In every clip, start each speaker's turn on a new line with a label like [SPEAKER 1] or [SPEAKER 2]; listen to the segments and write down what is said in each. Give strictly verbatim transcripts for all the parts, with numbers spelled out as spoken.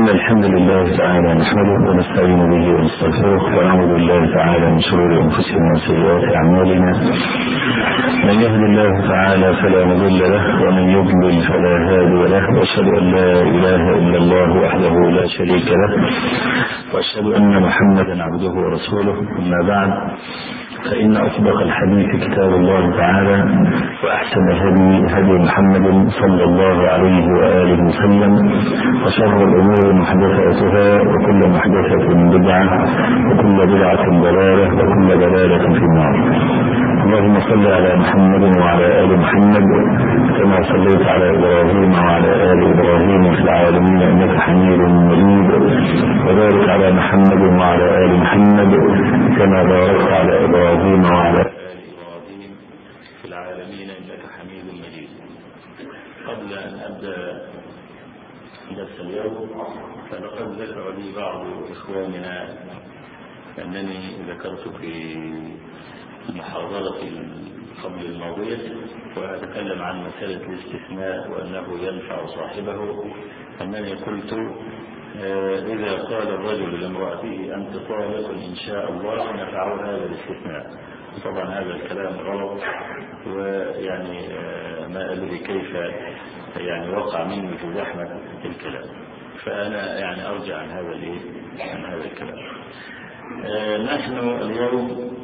[SPEAKER 1] إن الحمد لله تعالى نحمده ونستعين به ونستغفره ونعوذ بالله تعالى من شرور أنفسنا وسيئات أعمالنا. من يهد الله تعالى فلا مضل له ومن يضلل فلا هادي له، وأشهد أن لا إله إلا الله وحده لا شريك له، وأشهد أن محمدا عبده ورسوله. أما بعد، فإن أصدق الحديث كتاب الله تعالى، وأحسن الهدي هدي محمد صلى الله عليه وآله وسلم، وشر الأمور محدثاتها، وكل محدثة بدعة، وكل بدعة ضلالة، وكل ضلالة في النار. اللهم صل على محمد وعلى آل محمد كما صليت على إبراهيم وعلى آل إبراهيم في العالمين إنك حميد مجيد، وبارك على محمد وعلى آل محمد كما باركت على إبراهيم وعلى آل إبراهيم في العالمين إنك حميد مجيد. قبل أن أبدأ درس اليوم، فلقد ذكر لي بعض إخواننا أنني ذكرت في المحاضرة قبل الماضية وأتكلم عن مسألة الاستثناء وأنه ينفع صاحبه، أنني قلت إذا قال الرجل لامرأته أنت طالق إن شاء الله نفعه هذا الاستثناء. طبعا هذا الكلام غلط، ويعني ما أدري كيف يعني وقع مني في زحمة الكلام، فأنا يعني أرجع عن هذا عن هذا الكلام. نحن اليوم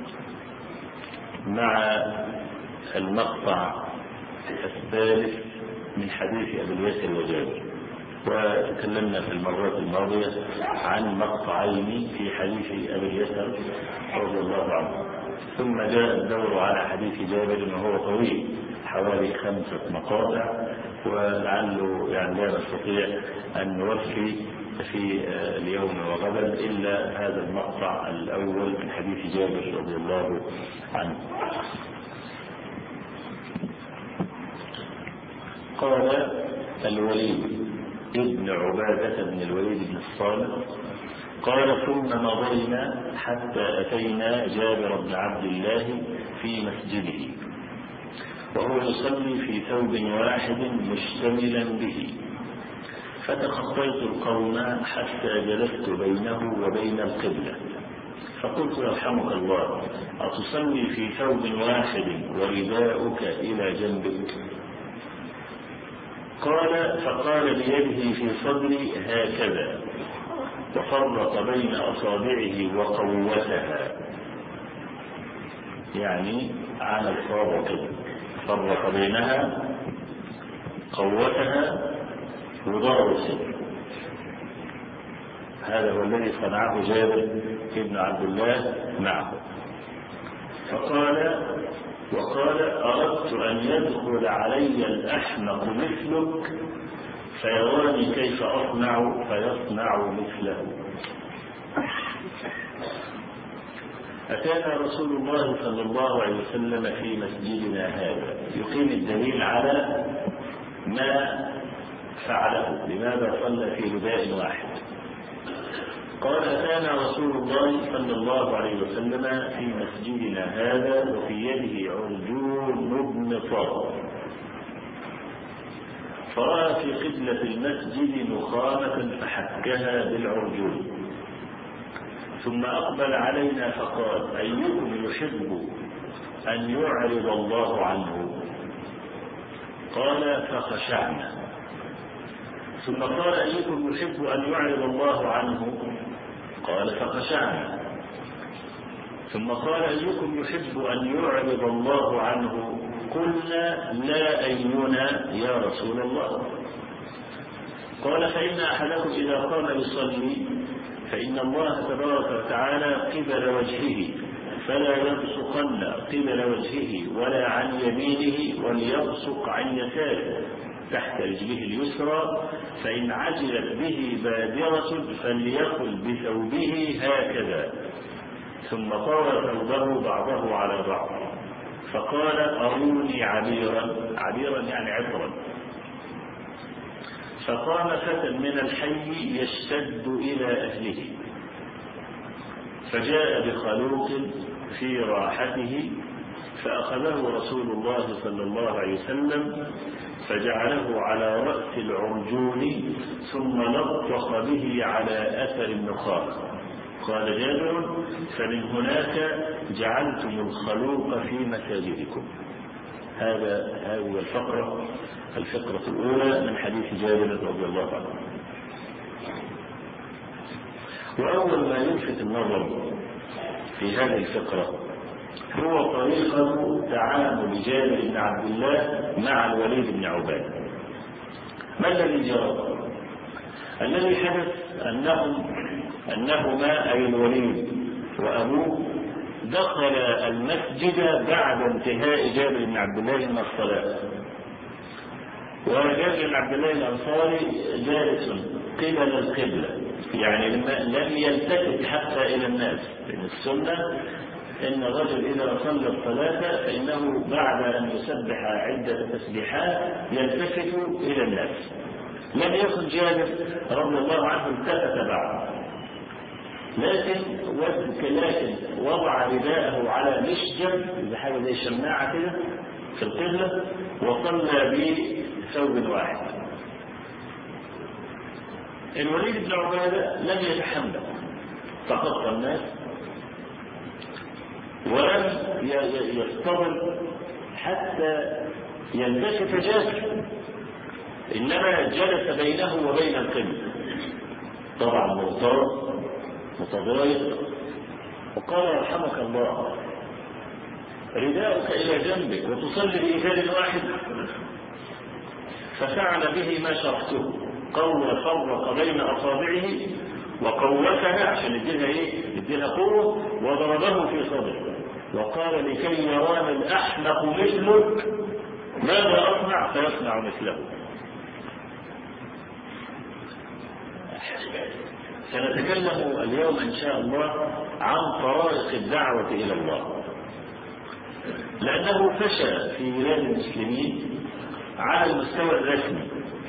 [SPEAKER 1] مع المقطع الثالث من حديث أبي اليسر وجابر، وتكلمنا في المرات الماضية عن مقطعين في حديث أبي اليسر رضي الله عنه، ثم جاء الدور على حديث جابر وهو طويل حوالي خمسة مقاطع، ولعله يعني لا نستطيع أن نوفي في اليوم وغدا إلا هذا المقطع الأول من حديث جابر رضي الله عنه. قال الوليد ابن عبادة بن الوليد بن الصالح قال ثم مضينا حتى أتينا جابر بن عبد الله في مسجده وهو يصلي في ثوب واحد مشتملا به، فتخطيت القوم حتى جلست بينه وبين القبلة، فقلت يرحمك الله أتصلي في ثوب واحد ورداؤك إلى جنبك؟ قال فقال بيده في صدري هكذا، وفرق بين أصابعه وقوتها، يعني عمل صابع كده، فرق بينها قوتها وضرب الصدر. هذا هو الذي صنعه جابر بن عبد الله معه. فقال وقال أردت أن يدخل علي الأحمق مثلك فيراني كيف أصنع فيصنع مثله. أتانا رسول الله صلى الله عليه وسلم في مسجدنا هذا، يقيم الدليل على ما فعله، لماذا صلى في رداء واحد. قال أتانا رسول الله صلى الله عليه وسلم في مسجدنا هذا وفي يده عرجون بن صار، فرأى في قبلة المسجد نخامة فحكها بالعرجون، ثم أقبل علينا فقال أيكم يحب أن يعرض الله عنه؟ قال فخشعنا. ثم قال أيكم يحب أن يعرض الله عنه؟ قال فخشعنا. ثم قال أيكم يحب أن يعرض الله عنه؟ قلنا لا أينا يا رسول الله. قال فإن أحدكم إذا قام يصلي فإن الله تبارك وتعالى قبل وجهه، فلا يبصقن قبل وجهه ولا عن يمينه، وليبصق عن يساره تحت رجله اليسرى، فإن عجلت به بادرة فليقل بثوبه هكذا، ثم طوى ثوبه بعضه على بعض، فقال أروني عبيرا، عبيرا يعني عطرا. فقام فتى من الحي يشتد إلى أهله، فجاء بخلوق في راحته، فأخذه رسول الله صلى الله عليه وسلم فجعله على رأس العرجون ثم لطخ به على أثر النخاع. قال جابر: فمن هناك جعلتم الخلوق في مساجدكم. هذا هذه الفقرة الفقرة الأولى من حديث جابر رضي الله عنه. وأول ما يلفت النظر في هذه الفقرة هو طريقة تعامل جابر بن عبد الله مع الوليد بن عبادة. ما الذي جرى؟ الذي حدث أنهم أنهما أي الوليد وأبوه دخل المسجد بعد انتهاء جابر بن عبد الله من الصلاة، وجابر بن عبد الله الأنصاري جالس قبل القبلة، يعني لم يلتفت حتى إلى الناس، لأن السنة إن الرجل إذا صلى الصلاة فإنه بعد أن يسبح عدة تسبيحات يلتفت إلى الناس. لم يكن جابر رضي الله عنه التفت بعد، لكن لكن وضع رداءه على مشجب بحاجة زي شماعة كده في القبلة وصلى بثوب واحد. الوليد بن عبادة لم يتحمل تخطى الناس ولم يصطبر حتى ينكشف جابر، إنما جلس بينه وبين القبلة طبعا مضطر متضايق، وقال: رحمك الله، رداءك إلى جنبك وتصلي بإيجاد واحد؟ ففعل به ما شرحته، قول فرق بين أصابعه وقوتها عشان يديها ايه؟ يديها قوة، وضربه في صدره وقال: لكي يراني الأحمق مثلك ماذا أصنع؟ فيصنع مثله. سنتكلم اليوم إن شاء الله عن طرائق الدعوة إلى الله، لأنه فشى في بلاد المسلمين على المستوى الرسمي،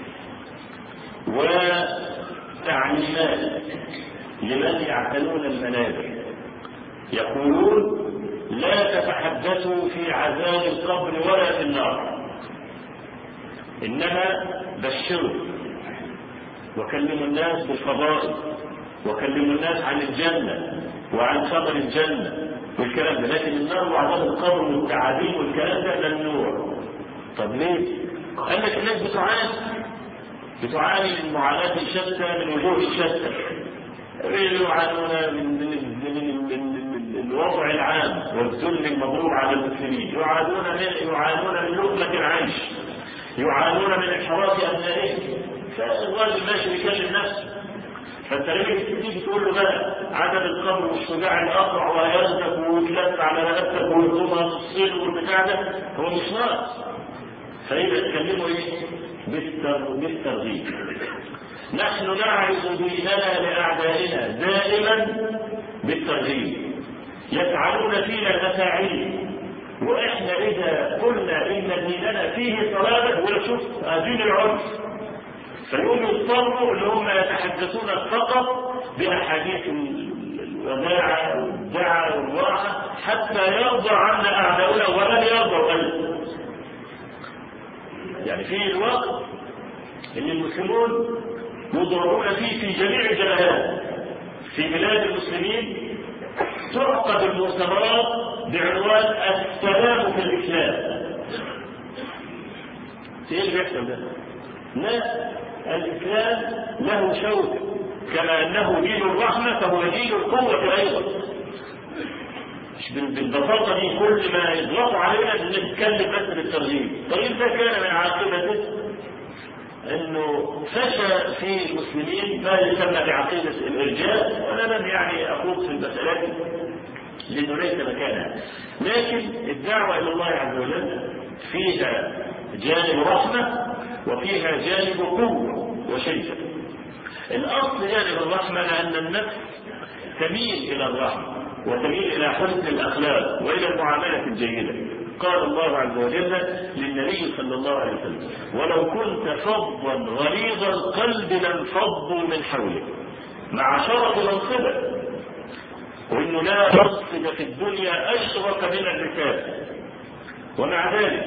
[SPEAKER 1] وتعليمات لمن يعتنون المنابر يقولون: لا تتحدثوا في عذاب القبر ولا في النار، إنما بشروا وكلموا الناس بالفضائل وكلموا الناس عن الجنة وعن خبر الجنة والكلام ده، لكن النار وعذاب القبر والتعذيب والكلام ده ممنوع. طب ليه؟ قال لك الناس بتعاني بتعاني من معاناة شتى من وجوه شتى، يعانون من, من, من, من الوضع العام والذل المضروب على المسلمين، يعانون من يعانون من لقمة العيش، يعانون من انحراف أبنائهم. فالراجل ماشي بيكلم نفسه، فانت ليه تيجي تقول له بقى عدم القبر والشجاع الاقرع وياخدك ويتلف على رقبتك ويضربها نصين والبتاع ده، هو مش ناقص. فاذا تكلموا ايه؟ بالترغيب. نحن نعرض ديننا لاعدائنا دائما بالترغيب، يفعلون فينا المفاعيل، واحنا اذا قلنا ان ديننا فيه صلابه ولا شوف دين العنف، فيقوم يضطروا اللي هم يتحدثون فقط باحاديث الوداع والدعاء والراحه حتى يرضى عنا اعداؤنا ولن يرضوا ابدا. يعني في الوقت ان المسلمون يضربون فيه في جميع الجبهات في بلاد المسلمين، تعقد المؤتمرات بعنوان السلام في الاسلام. ايه اللي بيحصل ده؟ لا، الإسلام له شوك، كما أنه دين الرحمة فهو دين القوة أيضا. مش بالبساطة دي كل ما يضغطوا علينا نتكلم بس بالترغيب. الترغيب ده كان من عاقبته أنه فشى في المسلمين ما يسمى بعقيدة الإرجاء، وأنا لم يعني أخوض في المسألة لأنه ليس مكانها، لكن الدعوة إلى الله عز وجل فيها جانب رحمة وفيها جانب قوة وشدة. الأصل جانب الرحمة لأن النفس تميل إلى الرحمة وتميل إلى حسن الأخلاق وإلى المعاملة الجيدة. قال الله عز وجل للنبي صلى الله عليه وسلم: ولو كنت فظا غليظ القلب لانفضوا من حولك، مع شرف منصبه، وإنه لا منصب في الدنيا أشرف من الرسالة، ومع ذلك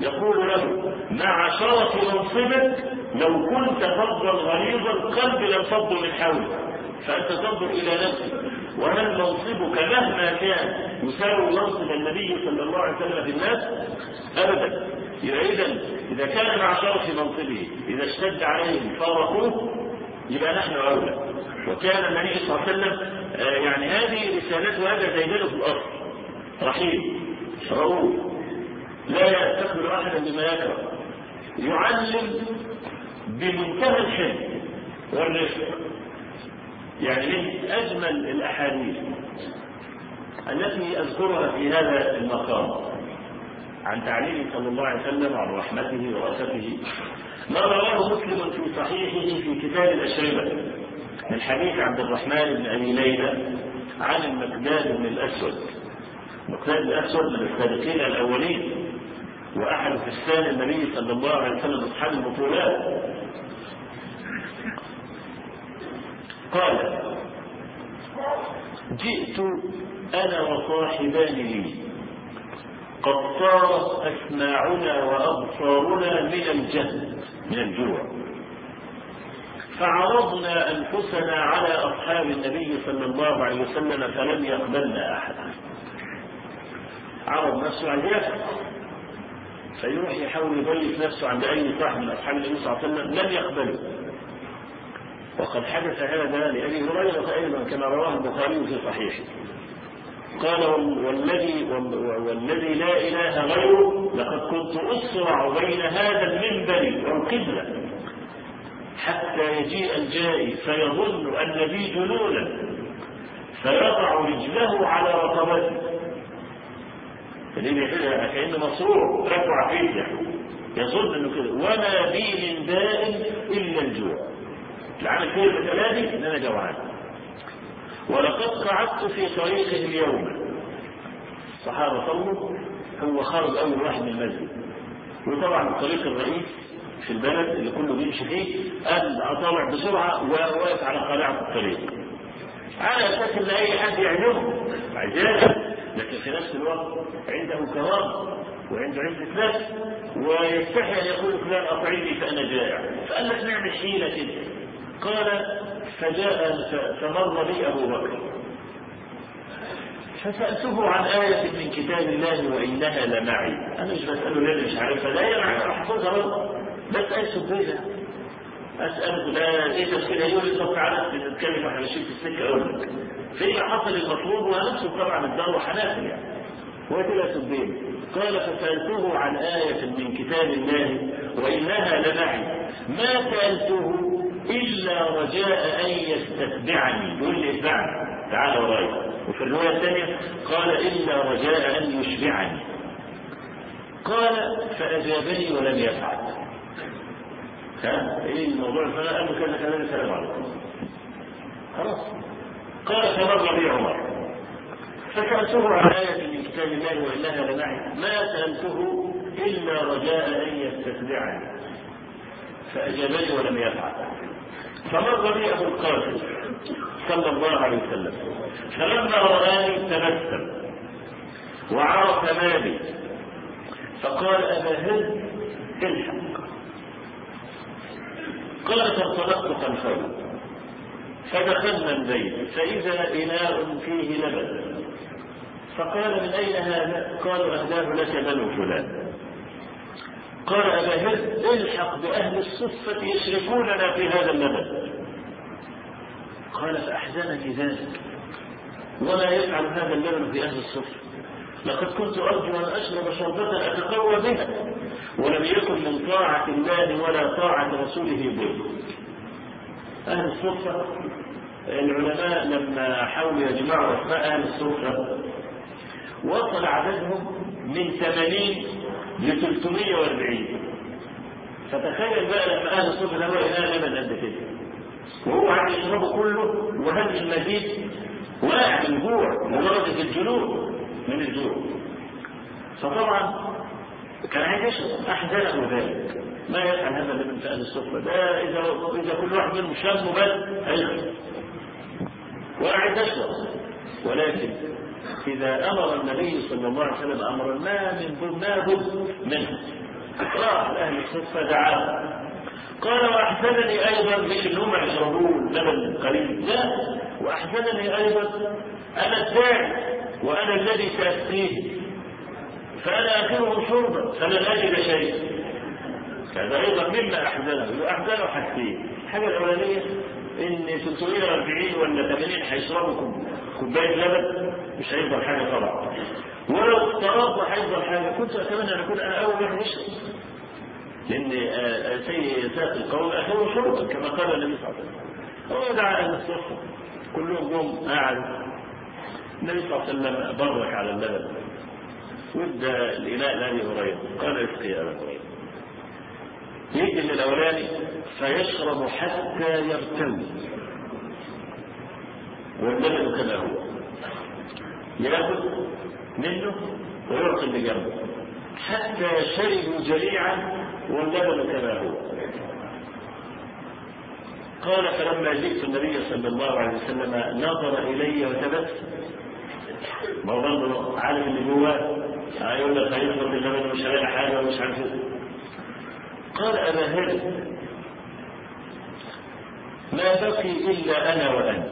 [SPEAKER 2] يقول له مع شرف منصبك لو كنت فظا غليظ القلب لانفضوا من حولك، فأنت تنظر إلى نفسك وهل منصبك مهما كان يساوي منصب النبي صلى الله عليه وسلم في الناس؟ أبدا. إذا إذا كان مع شرف منصبه إذا اشتد عليهم فارقوه يبقى نحن أولى. وكان النبي صلى الله عليه وسلم يعني هذه رسالته، هذا زينه في الأرض، رحيم رؤوف لا يستقبل أحدا بما يكره، يعلم بمنتهى الحلم والرفق. يعني من أجمل الأحاديث التي أذكرها في هذا المقام عن تعليمه صلى الله عليه وسلم عن رحمته ورأفته ما رواه مسلم في صحيحه في كتاب الأشربة من حديث عبد الرحمن بن أبي ليلى عن المقداد بن الأسود. المقداد بن الأسود من السابقين الأولين وأحد فرسان النبي صلى الله عليه وسلم أصحاب البطولات. قال: جئت أنا وصاحبان لي قد صارت أسماعنا وأبصارنا من الجهل من الجوع، فعرضنا أنفسنا على أصحاب النبي صلى الله عليه وسلم فلم يقبلنا أحد. عرض نفسه على اليأس فيروح يحاول يضيف نفسه عند أي صاحب من أصحاب النبي صلى الله عليه وسلم لم يقبله. وقد حدث هذا لأبي هريرة أيضا كما رواه البخاري في صحيحه. قال: والذي والذي لا إله غيره لقد كنت أسرع بين هذا المنبر والقبلة حتى يجيء الجائي فيظن أن بي جنونا فيضع رجله على رقبته، كأنه مصروع رفع فيه يظن أنه كده، وما بي من داء إلا الجوع. العمل فيه المثالي ان انا جوعان. ولقد قعدت في طريقه اليوم، الصحابه صلوا، هو خرج اول واحد من المسجد، وطبعا الطريق الرئيس في البلد اللي كله بيمشي فيه قال اطالع بسرعه وواقف على قارعه الطريق على اساس ان اي حد يعجبه عجاله، لكن في نفس الوقت عنده كرامه وعنده عزه نفس ويستحي ان يقول فلان اطعمني فانا جائع، فقال لك نعمل حيله كده. قال: فجاء فمر بي أبو بكر فسألته عن آية من كتاب الله وإنها لمعي. أنا مش بسأله ليه مش عارفها، لا هي معي أحفظها بس أي سبيلة أسأله لا إيه تفسيرها يقول لي طب تعالى نتكلم عن شيء في السكة أقول لك في حصل المطلوب ونفسه طبعا الدار وحنافل يعني هو كده سبيل. قال: فسألته عن آية من كتاب الله وإنها لمعي ما سألته إلا رجاء أن يستتبعني، يقول لي اتبعني تعال ورايا. وفي الرواية الثانية قال: إلا رجاء أن يشبعني. قال: فأجابني ولم يفعل. ها إيه الموضوع الفلاني؟ قال له كذا كذا السلام عليكم خلاص. قال: فمر بي عمر فسألته عن آية من كتاب الله وإنها لمعي ما سألته إلا رجاء أن يستتبعني فأجابني ولم يفعل. فمر بي أبو القاسم صلى الله عليه وسلم فلما رآني تبسم وعرف ما بي فقال: أبا هند الحق. قال: فانطلقت خلفه فدخلنا البيت فإذا إناء فيه لبن فقال: من أين هذا؟ قالوا: أهداه لك بنو فلان. قال: أبا هند الحق بأهل الصفة يشركوننا في هذا اللبن. قال: فأحزنني ذلك ولا يفعل هذا اللبن في أهل الصفة، لقد كنت أرجو أن أشرب شربة أتقوى بها ولم يكن من طاعة الله ولا طاعة رسوله بر. أهل الصفة العلماء لما حاولوا يجمعوا أسماء أهل الصفة وصل عددهم من ثمانين لثلاثمائة وأربعين. فتخيل بقى لما أهل الصفة هو إناء لبن قد كده وهو عم يشربه كله وهل المزيد واقع من جوع لدرجة الجنون من الجوع. فطبعا كان عايز يشرب أحزنه ذلك ما يفعل هذا اللبن في أهل الصفة ده إذا إذا كل واحد منهم شم بل هيخلص وقاعد يشرب. ولكن إذا أمر النبي صلى الله عليه وسلم أمرا ما من ما بد منه راح لأهل الصفة دعاه قال وأحسنني أيضا مش إنهم يشربون لبن قليل، لا، وأحسنني أيضا أنا الداعي وأنا الذي سأسقيه فأنا آخرهم شربا فلن أجد شيء. هذا أيضا مما أحزنه. أحزنه حاجتين، الحاجة الأولانية إن ثلاثمائة وأربعين ولا ثمانين هيشربوا كوباية لبن مش هيفضل حاجة طبعا، ولو افترضنا هيفضل حاجة كنت أتمنى أن أكون أنا أول واحد يشرب، لأن سيد القوم آخرهم شربا كما قال النبي صلى الله عليه وسلم. هو دعا أهل الصفة كلهم قوم قاعد، النبي صلى الله عليه وسلم برك على اللبن وادى الإناء لأبي هريرة قال اسقي أبا هريرة. يجي من الأولاني فيشرب حتى يرتوي واللبن كما هو، يأخذ منه ويعطي اللي جنبه حتى شربوا جميعا واللبن كما هو. قال فلما جئت النبي صلى الله عليه وسلم نظر إلي وتبسم، ما هو برضه عارف اللي جواه هيقول لك هيشرب اللبن ومش هلاقي حاجه ومش عارف ايه. قال أبا هرب ما بقي إلا أنا وأنت.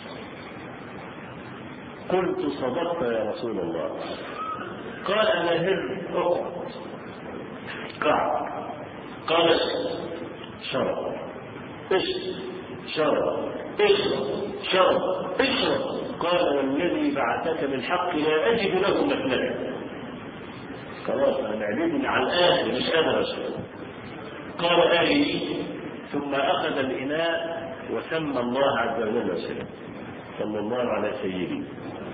[SPEAKER 2] قلت صدقت يا رسول الله. قال أبا هرب اقعد. قعد. قال شرب اشرب شرب اشرب شرب اشرب. قال والذي بعثك بالحق لا أجد له مثلا. خلاص أنا معدتني على الآخر مش قادر أشرب. قال آلي ثم أخذ الإناء وسمى الله عز وجل وسلم صلى الله على سيدي.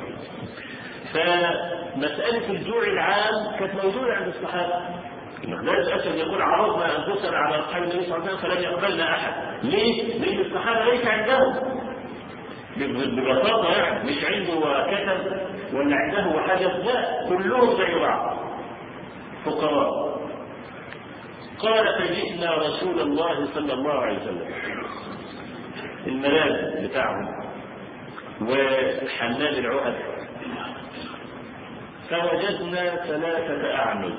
[SPEAKER 2] فمسألة الجوع العام كانت موجودة عند الصحابة. المقدار الأسد يقول عرضنا أنفسنا على أصحاب النبي صلى الله عليه وسلم فلم يقبلنا أحد. ليه؟ لأن الصحابة ليس عندهم ببساطة يعني مش عنده كتب ولا عنده حاجة، لا كلهم زي بعض فقراء. قال فجئنا رسول الله صلى الله عليه وسلم الملاذ بتاعهم وحنان العقد فوجدنا ثلاثة أعنز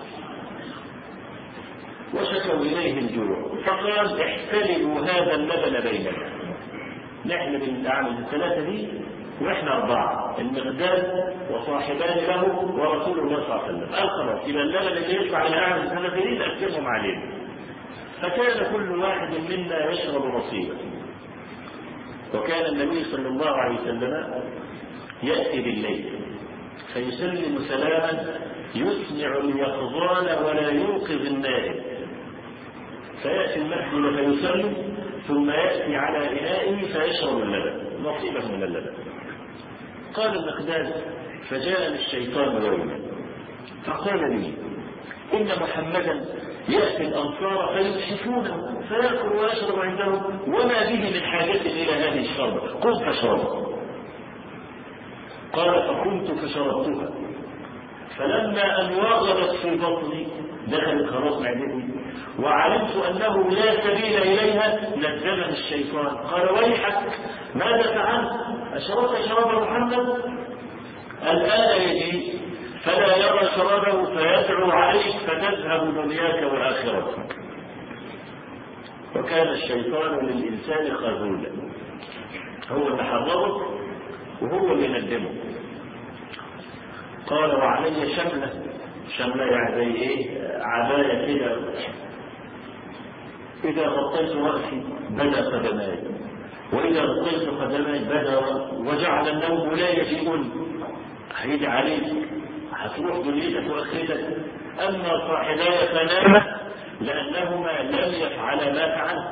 [SPEAKER 2] وشكوا إليه الجوع فقال احتلبوا هذا اللبن بيننا. نحن من الأعنز الثلاثة دي واحنا أربعة المقداد وصاحبان له ورسول الله صلى الله عليه وسلم. قال خلاص يبقى اللبن اللي يشبع إلى أعنز الثلاثة دي نقسمهم علينا. فكان كل واحد منا يشرب نصيبا. وكان النبي صلى الله عليه وسلم يأتي بالليل فيسلم سلاما يسمع اليقظان ولا يوقظ النائم، فيأتي المسجد فيسلم ثم يأتي على إنائه فيشرب اللبن نصيبه من اللبن. قال المقداد فجاءني الشيطان يوما فقال لي إن محمدا يأتي الأنصار فيمسكونه فيأكل ويشرب عندهم وما به من حاجة إلى هذه الشربة، قم فشرب. قال فقمت فشربتها فلما أن وغلت في بطني دخلت خلاص معدتي وعلمت أنه لا سبيل إليها نزلني الشيطان قال ويحك ماذا فعلت؟ أشربت شراب محمد؟ الآن يجي فلا يرى شرابه فيدعو عليك فتذهب دنياك وآخرتك. وكان الشيطان للإنسان خذولا، هو اللي حرمه وهو اللي ندمه. قال وعلي شملة، شملة يعني زي ايه؟ عباية كده، إذا غطيت رأسي بدا قدماي وإذا غطيت قدماي بدا وجعل النوم لا يجيئني. هيجي عليك هتروح دنيتك وآخرتك. أما صاحباي فناما لأنهما لم يفعلا ما فعلت.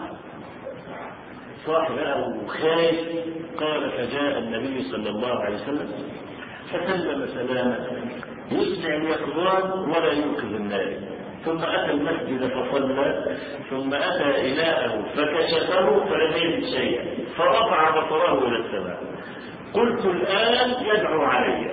[SPEAKER 2] صاحبه خايف. قال فجاء النبي صلى الله عليه وسلم فسلم سلاما يسمع اليقظان ولا يوقظ النائم، ثم أتى المسجد فصلى ثم أتى إناءه فكشفه فلم يجد شيئا فرفع بصره إلى السماء. قلت الآن يدعو علي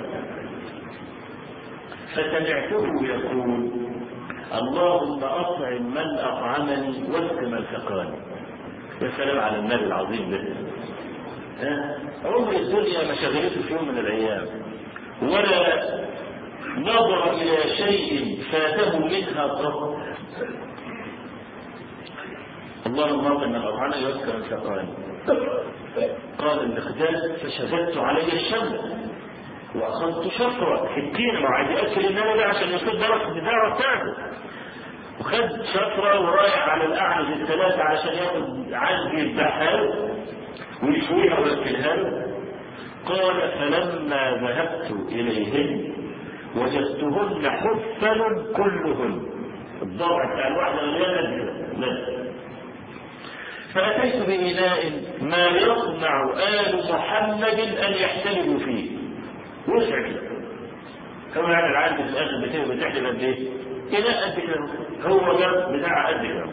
[SPEAKER 2] فسمعته يقول اللهم أطعم من أطعمني واسق من سقاني. يا سلام على النبي العظيم ده. عمر الدنيا ما شغلته في يوم من الأيام ولا نظر إلى شيء فاته منها قط اللهم ان الأطعان يذكر الفقان. قال المقداد فشددت علي الشمس واخذت شفره حتين ما عايز ياكل النبي عشان يصير درس الدعوه بتاعته، وخد شفره ورايح على الاعنز الثلاثه عشان ياخد عنز يذبحها ويشويها وياكلها له. قال فلما ذهبت اليهن وجدتهن حفل كلهن، الضرع بتاع الواحده مليانه، فأتيت بإناء ما يصنع آل محمد أن يحتلبوا فيه. وسع كده. هو يعني العالم في الآخر بتاعه بتحلب قد إيه؟ إناء قد كده. هو ده بتاع قد كده.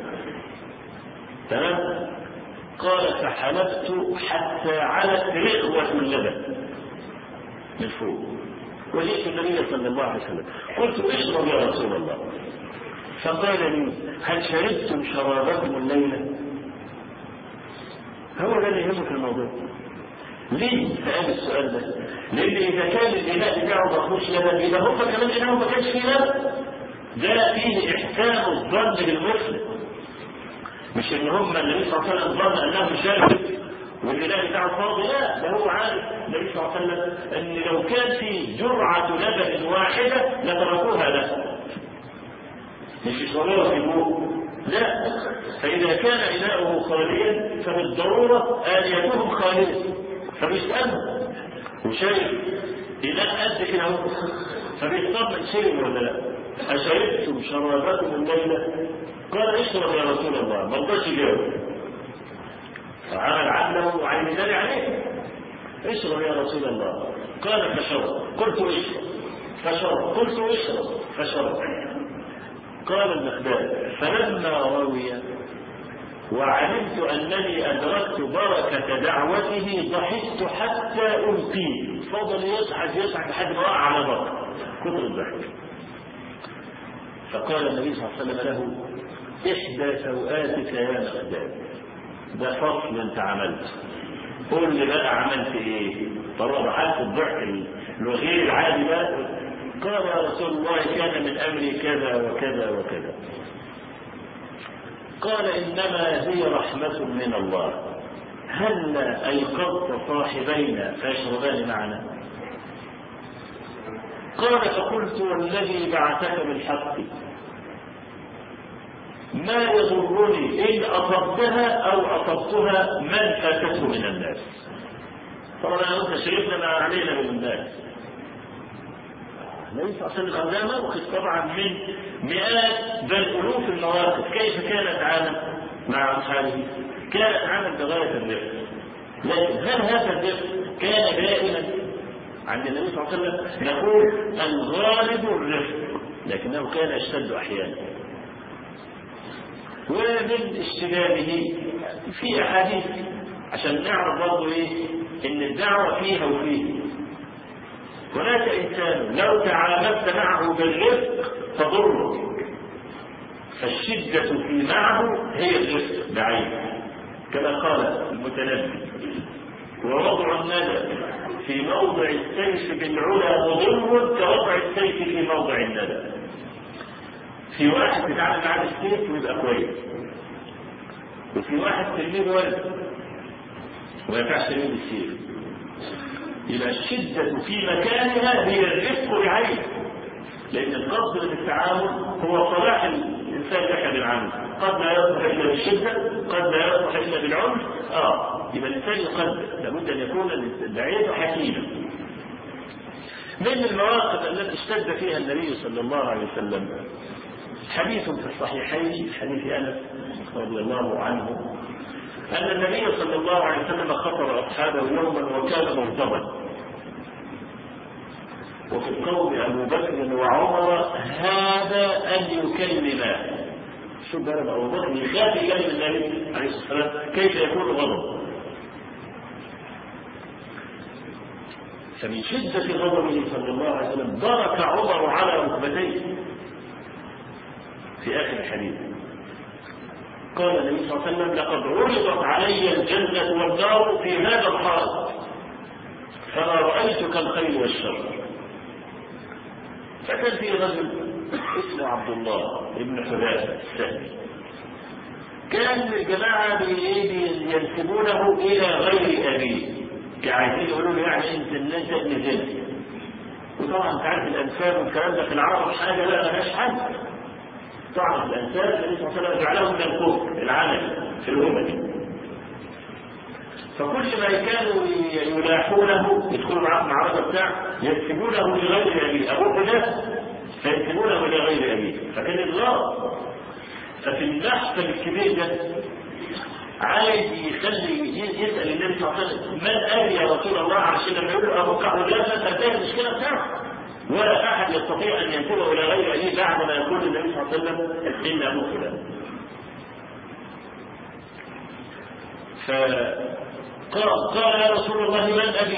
[SPEAKER 2] تمام؟ قال فحلبت حتى علت رغوة اللبن من فوق. وجئت النبي صلى الله عليه وسلم قلت اشرب يا رسول الله. فقال لي هل شربتم شرابكم الليلة؟ هو ده اللي يهمه في الموضوع. ليه سأل السؤال ده؟ لأن إذا كان الإناء بتاعه ما فيهوش لبن يبقى هم كمان إنه ما كانش فيه لبن. ده فيه إحسان الظن بالمسلم. مش إن هم النبي صلى الله عليه وسلم ظن أنهم شربوا والإناء بتاعه فاضي، لا، ده هو عارف النبي صلى الله عليه وسلم أن لو كان في جرعة لبن واحدة لتركوها له. مش يشربوها في بوق. لا، فإذا كان إناؤه خاليا فبالضرورة آليتهم خالية، فبيسألهم وشايف إناء قد كده اهو، فبيطمن شرب ولا لا؟ أشربتم شرابكم الليلة؟ قال اشرب يا رسول الله. ما رضاش يجاوب، فعمل عدله وعين ذلك عليه. اشرب يا رسول الله. قال فشرب. قلت اشرب فشرب. قلت اشرب فشرب. قال المقداد فلما روي وعلمت أنني أدركت بركة دعوته ضحكت حتى ألقيه. فضل يضحك يضحك لحد ما وقع على بطنه كثر الضحك. فقال النبي صلى الله عليه وسلم له إحدى سوآتك يا مقداد، ده فصل أنت عملت، قول لي بقى عملت إيه؟ طبعا ضحكت الضحك الغير العادي بقى. قال يا رسول الله كان من أمري كذا وكذا وكذا. قال إنما هي رحمة من الله، هل أيقظت صاحبينا فيشربان معنا؟ قال فقلت والذي بعثك بالحق ما يضرني إن أصبتها أو أصبتها من فاتته من الناس. طبعا أنت شرفنا ما علينا من الناس. النبي صلى الله عليه وسلم ده موقف طبعا من مئات بل ألوف المواقف. كيف كان يتعامل مع أصحابه؟ كان يتعامل بغاية الرفق، لكن هل هذا الرفق كان دائما عند النبي صلى الله عليه وسلم؟ نقول الغالب الرفق، لكنه كان يشتد أحيانا. ومن اشتداده في أحاديث عشان نعرف برضه إيه إن الدعوة فيها وفيه. هناك إنسان لو تعاملت معه بالرفق تضرك، فالشدة في معه هي الرفق بعينه، كما قال المتنبي ووضع الندى في موضع السيف بالعلا مضر كوضع السيف في موضع الندى. في واحد تتعامل مع السيف ويبقى كويس، وفي واحد تلميذ ولد وما ينفعش تلميذ السيف. يبقى الشدة في مكانها هي الرفق بعينه، لأن القصد من التعامل هو صلاح الإنسان لك بالعنف. قد لا يصلح إلا بالشدة، قد لا يصلح إلا بالعنف. آه يبقى الإنسان يقدر، لابد أن يكون الداعية حكيما. من المواقف التي اشتد فيها النبي صلى الله عليه وسلم حديث في الصحيحين، حديث أنس رضي الله عنه أن النبي صلى الله عليه وسلم خطب أصحابه يوما وكان مغضبا، وفي القوم أبو بكر وعمر هذا أن يكلما. شو ضرب أبو بكر يخاف يكلم النبي عليه الصلاة والسلام، كيف يكون غضب؟ فمن شدة غضبه صلى الله عليه وسلم ضرك عمر على ركبتيه في آخر الحديث. قال النبي صلى الله عليه وسلم لقد عرضت علي الجنة والنار في هذا الحال فما رأيت كالخير والشر. فكان في رجل اسمه عبد الله ابن حذافة السهمي. كان الجماعة ينسبونه إلى غير أبيه، عايزين يقولوا له يعني أنت إن أنت ابن زنا. وطبعا أنت عارف الأنساب والكلام ده في العرب حاجة لا ملهاش حل. طبعا الأنساب النبي صلى الله عليه وسلم جعلهم من الكفر العمل في الأمة. فكل ما كانوا يلاحونه يدخلوا معاه المعركة بتاعه ينسبونه لغير أبيه، أبوه ده فينسبونه لغير أبيه، فكان الغرض. ففي المحفل الكبير ده عايز يخلي يسأل النبي صلى الله عليه وسلم من أبي يا رسول الله، عشان لما يقول له أبو كعب لا فتنتهي المشكلة بتاعه، ولا أحد يستطيع أن ينسبه إلى غير أبيه بعد ما يقول النبي صلى الله عليه وسلم إن أبوه فلان. فقال قال يا رسول الله من أبي؟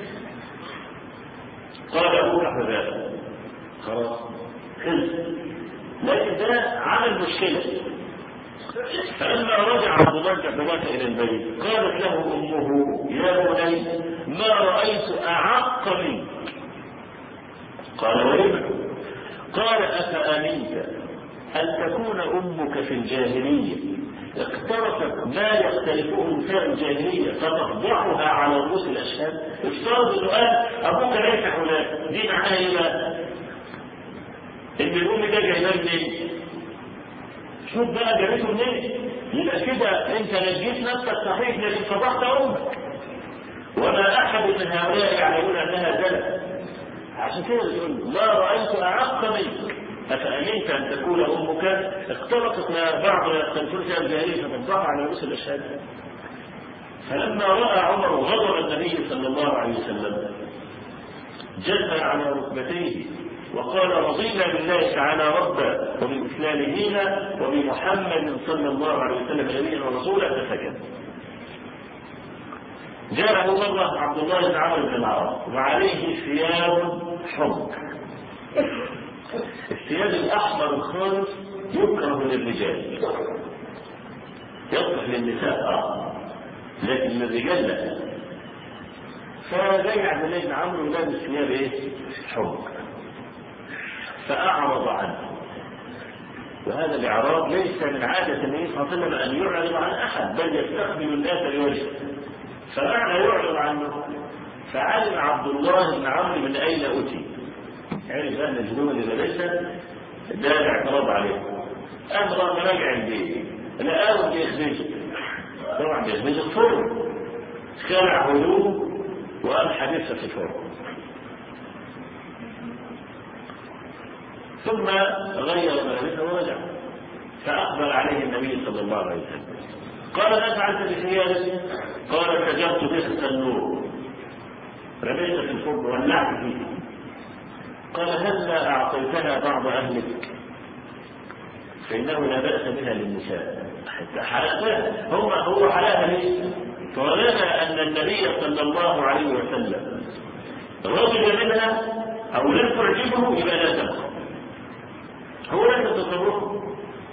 [SPEAKER 2] قال أبوك حذافة. خلاص خلص، لكن ده عمل مشكلة. فلما رجع عبد الله بن عباس إلى البيت قالت له أمه يا بني ما رأيت أعق منك. قال ولم؟ قال أفأمنت أن تكون أمك في الجاهلية اقترفت ما يختلفه نساء الجاهلية فتفضحها على رؤوس الأشهاد؟ افترض أنه قال أبوك ليس هناك، دي معناها إيه بقى؟ إن الأم ده جايباه منين؟ شوف بقى جابته منين؟ يبقى كده أنت نجيت نفسك صحيح لكن فضحت أمك. وما أحد من هؤلاء يعلمون أنها زلت. عشان كده بيقول ما رأيت أعق منك أفأمنت أن تكون أمك اختلطت مع بعض التنفيذ الجاهلية فتفضحها على رؤوس الأشهاد. فلما رأى عمر غضب النبي صلى الله عليه وسلم جثى على ركبتيه وقال رضينا بالله تعالى ربا وبالإسلام دينا وبمحمد صلى الله عليه وسلم نبيا ورسولا فسكت. جاءه مرة عبد الله بن عمرو بن العاص وعليه ثياب حمر. الثياب الأحمر الخالص يكره للرجال، يصلح للنساء اه لكن للرجال لا. فجاء عبد الله بن عمرو لابس ثياب ايه؟ حمر. فأعرض عنه، وهذا الإعراض ليس من عادة النبي صلى الله عليه وسلم أن يعرض عن أحد بل يستقبل الناس بوجهه. فمعنى يعرض عنه فعلم عبد الله بن عمرو من أين أتي، عرف أن الهدوم اللي لابسها ده الاعتراض عليه. أمر راجع البيت لقاه بيخبزه، طبعا بيخبزه الفرن، خلع هدومه وقام حديثها في الفرن. ثم غير ملابسه ورجع، فأقبل عليه النبي صلى الله عليه وسلم قال ما فعلت بثيابك؟ قال سجرت بها التنور، رميت في الفرن ولعت فيه. قال هلا أعطيتها بعض أهلك فإنه لا بأس بها للنساء. حلقها هم هو حلقها ليه؟ طالما أن النبي صلى الله عليه وسلم رضي منها أو لم تعجبه يبقى لا تبقى، هو ليس تصرفه.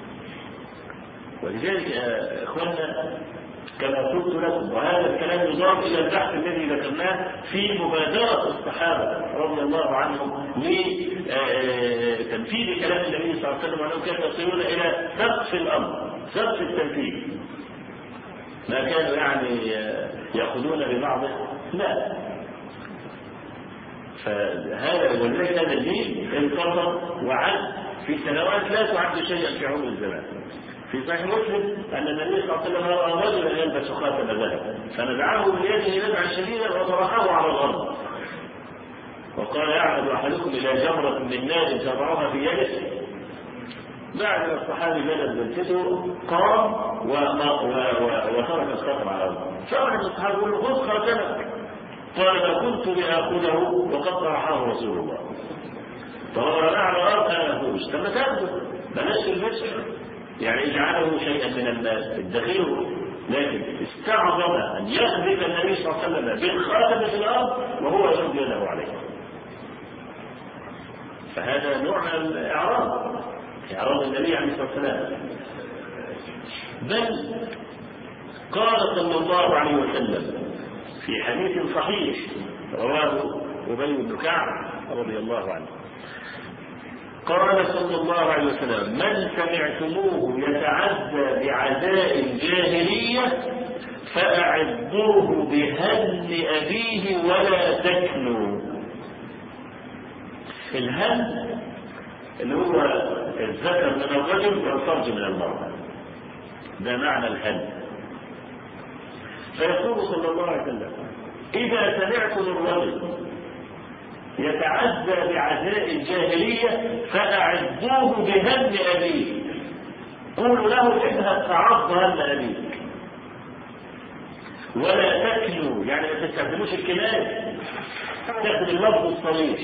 [SPEAKER 2] ولذلك يا اخوانا كما قلت لكم وهذا الكلام يضاف الى البحث الذي ذكرناه في مبادره الصحابه رضي الله عنهم لتنفيذ كلام النبي صلى الله عليه وسلم وانهم كانوا يصلون الى سقف الامر، سقف التنفيذ. ما كانوا يعني ياخذون ببعضه، لا. فهذا ولذلك هذا الدين انتصر وعد في سنوات لا تعد شيئا في عمر الزمان. في صحيح مسلم أن النبي صلى الله عليه وسلم رأى رجلا يلبس خاتم ذهب فنزعه بيده نزعا شديدا وطرحه على الأرض وقال يعمد أحدكم إلى جمرة من نار تضعها في يده. بعد الصحابي بلد بلسته قام وترك الخاتم على الأرض. فأحد الصحابة يقول له خذ خاتمك، قال ما كنت لآخذه وقد طرحه رسول الله. طالما على الأرض أنا أخوش لما تأخذ بلاش المسح، يعني اجعله شيئا من المال ادخره، لكن استعظم ان يخذف النبي صلى الله عليه وسلم بالخاتم في الارض وهو يرد يده عليه. فهذا نوع من الاعراض، اعراض النبي عليه الصلاه والسلام. بل قال صلى الله عليه وسلم في حديث صحيح رواه ابي بن كعب رضي الله عنه قال صلى الله عليه وسلم: من سمعتموه يتعدى بعزاء الجاهلية فأعذوه بهن أبيه ولا تكنوا. الهن اللي هو الذكر من الرجل والفرج من المرأة، ده معنى الهن. فيقول صلى الله عليه وسلم: إذا سمعتم الرجل يتعزى بعزاء الجاهلية فأعذوه بهن أبيه، قولوا له: اذهب فعض هن أبيك ولا تكنوا، يعني ما تستخدموش الكلام، تاخد اللفظ الصريح.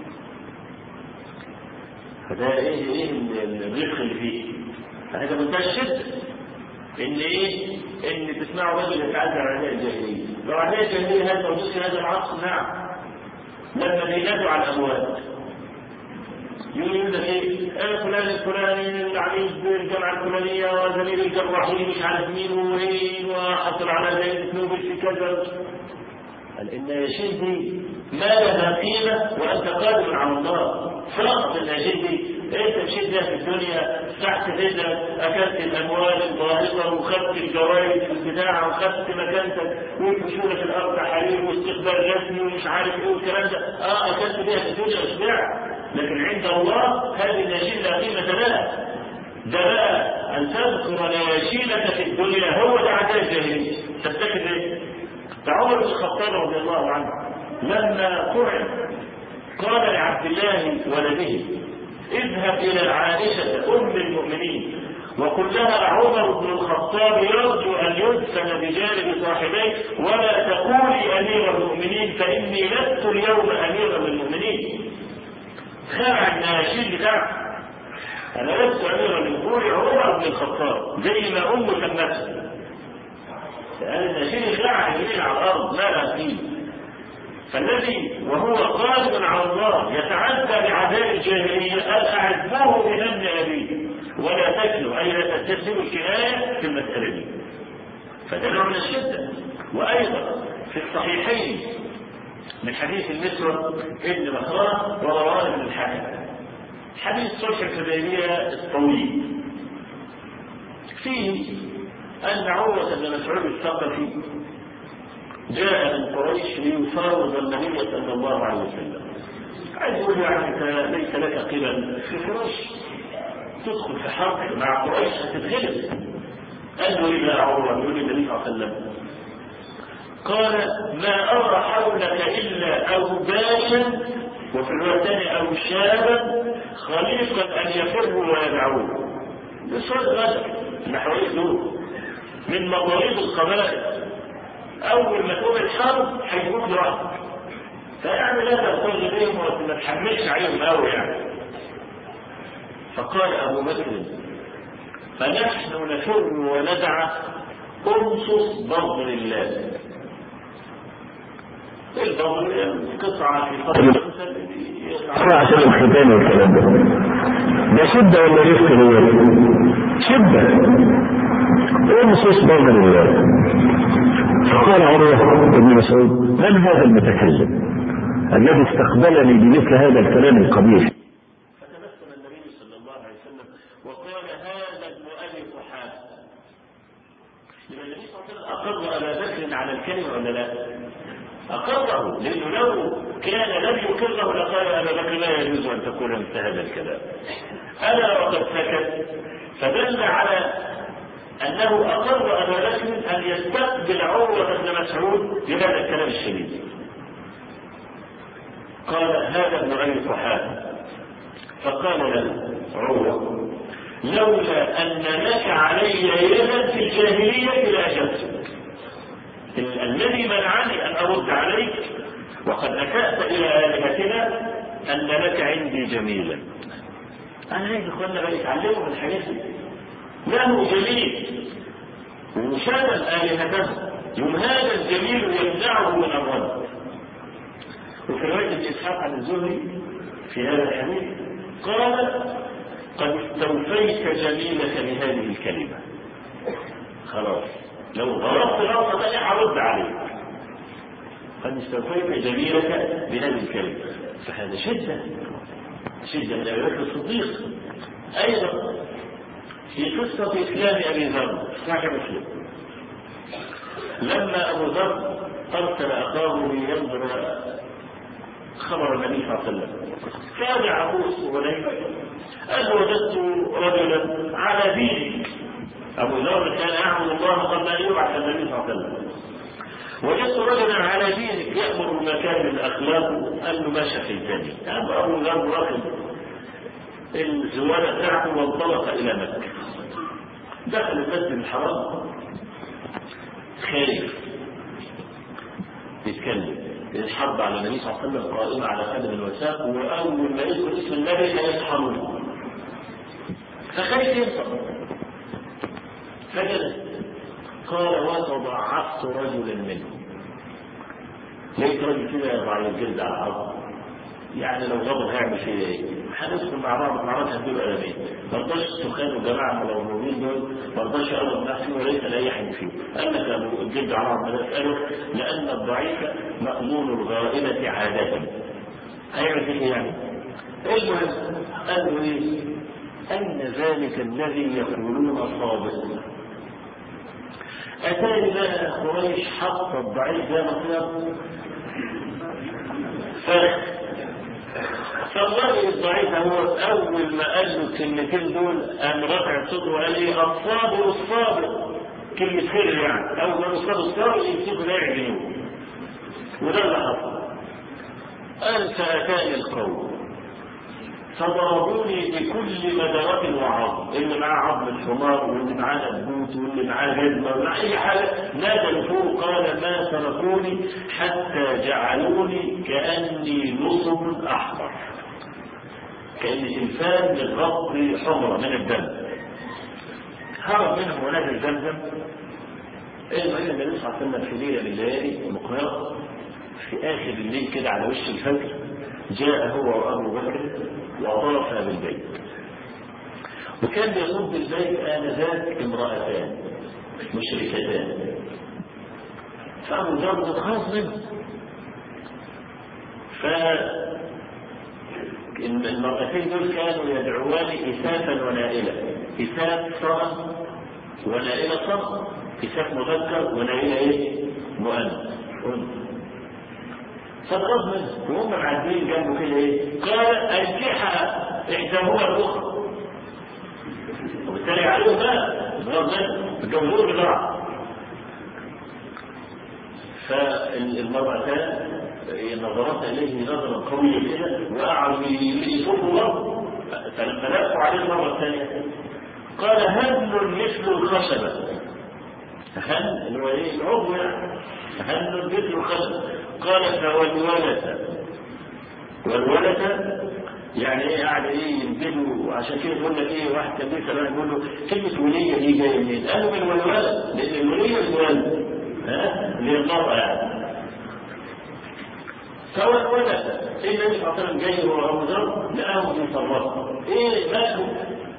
[SPEAKER 2] فده ايه ايه الرفق اللي فيه؟ هذا منتهى الشدة. ان ايه؟ ان تسمعوا رجل يتعزى عزاء الجاهلية. لو عزاء الجاهلية هذا موجود في هذا العصر، نعم، لما بينادوا على الأموات يقول لك ايه؟ انا فلان الفلاني العميد بالجامعة الفلانية وزميل الجراحين مش عارف مين وين وحصل على زي نوبل في كذا. قال ان يا شيخي ما لها قيمة وانت قادر على الله. فرق ان يا شيخي انت مشيت بيها في الدنيا تحت ايدك، اكلت الاموال الضائقه وخدت الجوائز البداعه وخدت مكانتك وتمشون في الارض حرير واستقبال رسمي ومش عارف ايه والكلام ده. اه اكلت بيها في الدنيا وشبعت، لكن عند الله هذه النشيل لا قيمه لها. ده بقى ان تذكر نياشينك في الدنيا هو ده عزاء الجاهليه. تفتكر ايه؟ ده عمر بن الخطاب رضي الله عنه لما طعن قال لعبد الله ولده: اذهب إلى عائشة أم المؤمنين وقل لها: عمر بن الخطاب يرجو أن يدفن بجانب صاحبيه ولا تقولي أمير المؤمنين فإني لست اليوم أميرا للمؤمنين. خلع الناشيد بتاعه: أنا لست أميرا للمؤمنين، عمر بن الخطاب، زي ما أمه سمته. قال الناشيد خلع اليمين على الأرض، ما لا فيه. فالذي وهو قادر على الله يتعدى بعذاب الجاهلية قال: أعذبوه بهن أبيه ولا تكلوا، أي لا تستخدموا الكناية في المسألة دي. فده نوع من الشدة. وأيضا في الصحيحين من حديث المسور ابن مخرمة ورواه ابن الحكم، حديث صلح الحديبية الطويل، فيه أن عروة بن مسعود الثقفي جاء من قريش ليفاوض النبي صلى الله عليه وسلم. عايز يقول يعني انت ليس لك قبل في قريش، تدخل في حرب مع قريش هتتغلب. قال له: ايه يا عروه؟ يقول النبي صلى الله عليه وسلم: قال: ما ارى حولك الا اوباشا، وفي الوثن او شابا خليقا ان يفروا ويدعوه. بصوت غدر اللي حواليك دول من مضاريب القبائل، أول ما تقوم الحرب هيجوك لوحدك، فيعني لا تغتر بهم وما تحملش عليهم قوي يعني. فقال أبو بكر: فنحن نفر وندع أنصص بظل الله. البظل قطعة في قطعة
[SPEAKER 1] عشان الختان والكلام ده. ده شدة ولا رفق؟ هو شدة. أنصص بظل الله. فقال عروة بن مسعود: من هذا المتكلم الذي استقبلني بمثل هذا الكلام القبيح؟
[SPEAKER 2] فتبسم النبي صلى الله عليه وسلم وقال: هذا ابن ابي قحافه. لما النبي صلى الله عليه وسلم اقر ابا بكر على الكلمه ولا لا؟ اقره، لانه لو كان لم يقره لقال ابا بكر: لا يجوز ان تقول مثل هذا الكلام. الا وقد سكت، فدل على أنه أقر أبا بكر أن يستقبل عروة بن مسعود بهذا الكلام الشديد. قال: هذا ابن أبي قحافة. فقال له عروة: لولا أن لك علي يدا في الجاهلية لأجبتك. الذي منعني أن أرد عليك وقد أسأت إلى آلهتنا أن لك عندي جميلا. أنا عايز إخواننا بقى يتعلموا من الحاجات دي. له جميل وشتم آلهته، يوم هذا الجميل يمنعه من الرد. وفي رواية ابن إسحاق عن الزهري في هذا الحديث قال: قد استوفيت جميلك بهذه الكلمة. خلاص، لو ضربت غلطة ثانية هرد عليك. قد استوفيت جميلك بهذه الكلمة. فهذا شدة. شدة من أبي بكر الصديق. أيضا في قصة إسلام أبي ذر صحيح مسلم، لما أبو ذر أرسل أخاه لينظر خبر النبي صلى الله عليه وسلم، كان عبوس وليس قال وجدت رجلا على دينك. أبو ذر كان يعبد الله قبل أن يبعث النبي صلى الله عليه وسلم. وجدت رجلا على دينك يأمر بمكان الأخلاق أنه ما شفيتني. أما أبو ذر راكب الزوالة بتاعته وانطلق إلى مكة، دخل المسجد الحرام خايف يتكلم، الحرب على النبي صلى الله عليه وسلم قائمة على قدم الوثاق، وأول ما يذكر اسم النبي لا يسحرون، فخايف ينطق. فجلس قال وتضعفت رجلا منهم، لقيت رجل كده يضع الجلد على الارض، يعني لو غضب هيعمل فيه ايه؟ هندخل مع بعض مع بعض هندول قلمين، ما رضاش السخان والجماعه الملونين دول، ما رضاش يقرب نفسه وليس لاي حد فيه. قال لك الجلد على الارض ما تساله، لان الضعيف مأمون الغائبه عاده. هيعمل فيه يعني؟ المهم قال له ايه؟ أين ذلك الذي يقولون صادق؟ أتاني بقى قريش حط الضعيف ده مطلب فالراجل الضعيف هو أول ما قال له الكلمتين دول قام رفع صوته وقال لي الصابر الصابر، كلمة خير يعني. أول ما الصابر الصابر يمسكه لا يعجنوه، وده اللي حصل. قال فأتاني القوم فضربوني بكل مدرات وعظم، اللي معاه عظم الحمار واللي معاه نبوت واللي معاه جزمه ومع اي حاجه، نادى الفوق قال ما تركوني حتى جعلوني كاني نصب احمر، كاني انسان متغطي حمره من الدم. هرب منهم ونادى زمزم. المهم النبي صلى الله عليه وسلم في ليله من الليالي مقياس في اخر الليل كده على وش الفجر جاء هو وابو بكر وطاف بالبيت، وكان يصب بالبيت آنذاك امرأتان مشركتان، فأبو ذر خاف منه. فالمرأتين دول كانوا يدعوان إسافا ونائلة، إساف صنم ونائلة صنم، إساف مذكر ونائلة إيه؟ مؤنث. فضرب منه وهم معدين جنبه كده ايه؟ قال انكحها احداهما الاخرى، وبالتالي عليهم بقى ضرب منه الجمهور بضرب. فالمرأتان نظرت اليه نظرا قويه كده وقعوا يصفوا له، فلما لقوا عليه المره الثانيه قال هل مثل الخشبه، هل اللي هو ايه؟ العضو يعني، هل مثل الخشبه. قال فوالولد، والولد يعني ايه؟ قاعد ايه ينزلوا، عشان كده يقول لك ايه؟ واحد كان لسه بقى يقول له كلمه وليه دي جايه منين؟ قالوا من الولد، لان الوليه الولد ها للمراه يعني. فوالولد النبي صلى الله عليه وسلم جاي هو ابو ذر لقاهم يصرفوا ايه مالهم؟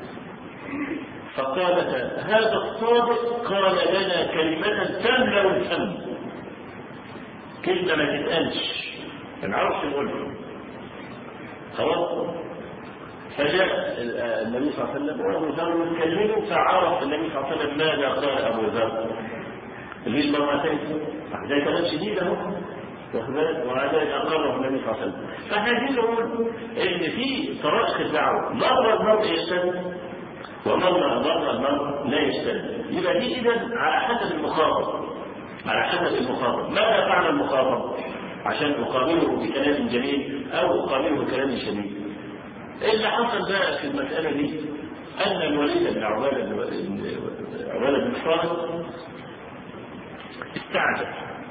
[SPEAKER 2] فقالت هذا الصادق قال لنا كلمه تملا الفم، كلمة ما تتقالش ما نعرفش نقولها خلاص. فجاء النبي صلى الله عليه وسلم وابو ذر يتكلموا، فعرف النبي صلى الله عليه وسلم ماذا قال ابو ذر للمرأتين، ده كلام شديد اهو، وهذا اقره النبي صلى الله عليه وسلم. فاحنا نقول ان في طرائق الدعوه مره المرء يستند ومره مره المرء لا يستند، يبقى دي اذا على حسب المخاطب، على حسب المخاطب. ماذا فعل المخاطب عشان أقابله بكلام جميل أو أقابله بكلام شديد؟ اللي حصل بقى في المسألة دي أن الوليد بن عبادة بن صالح استعجب.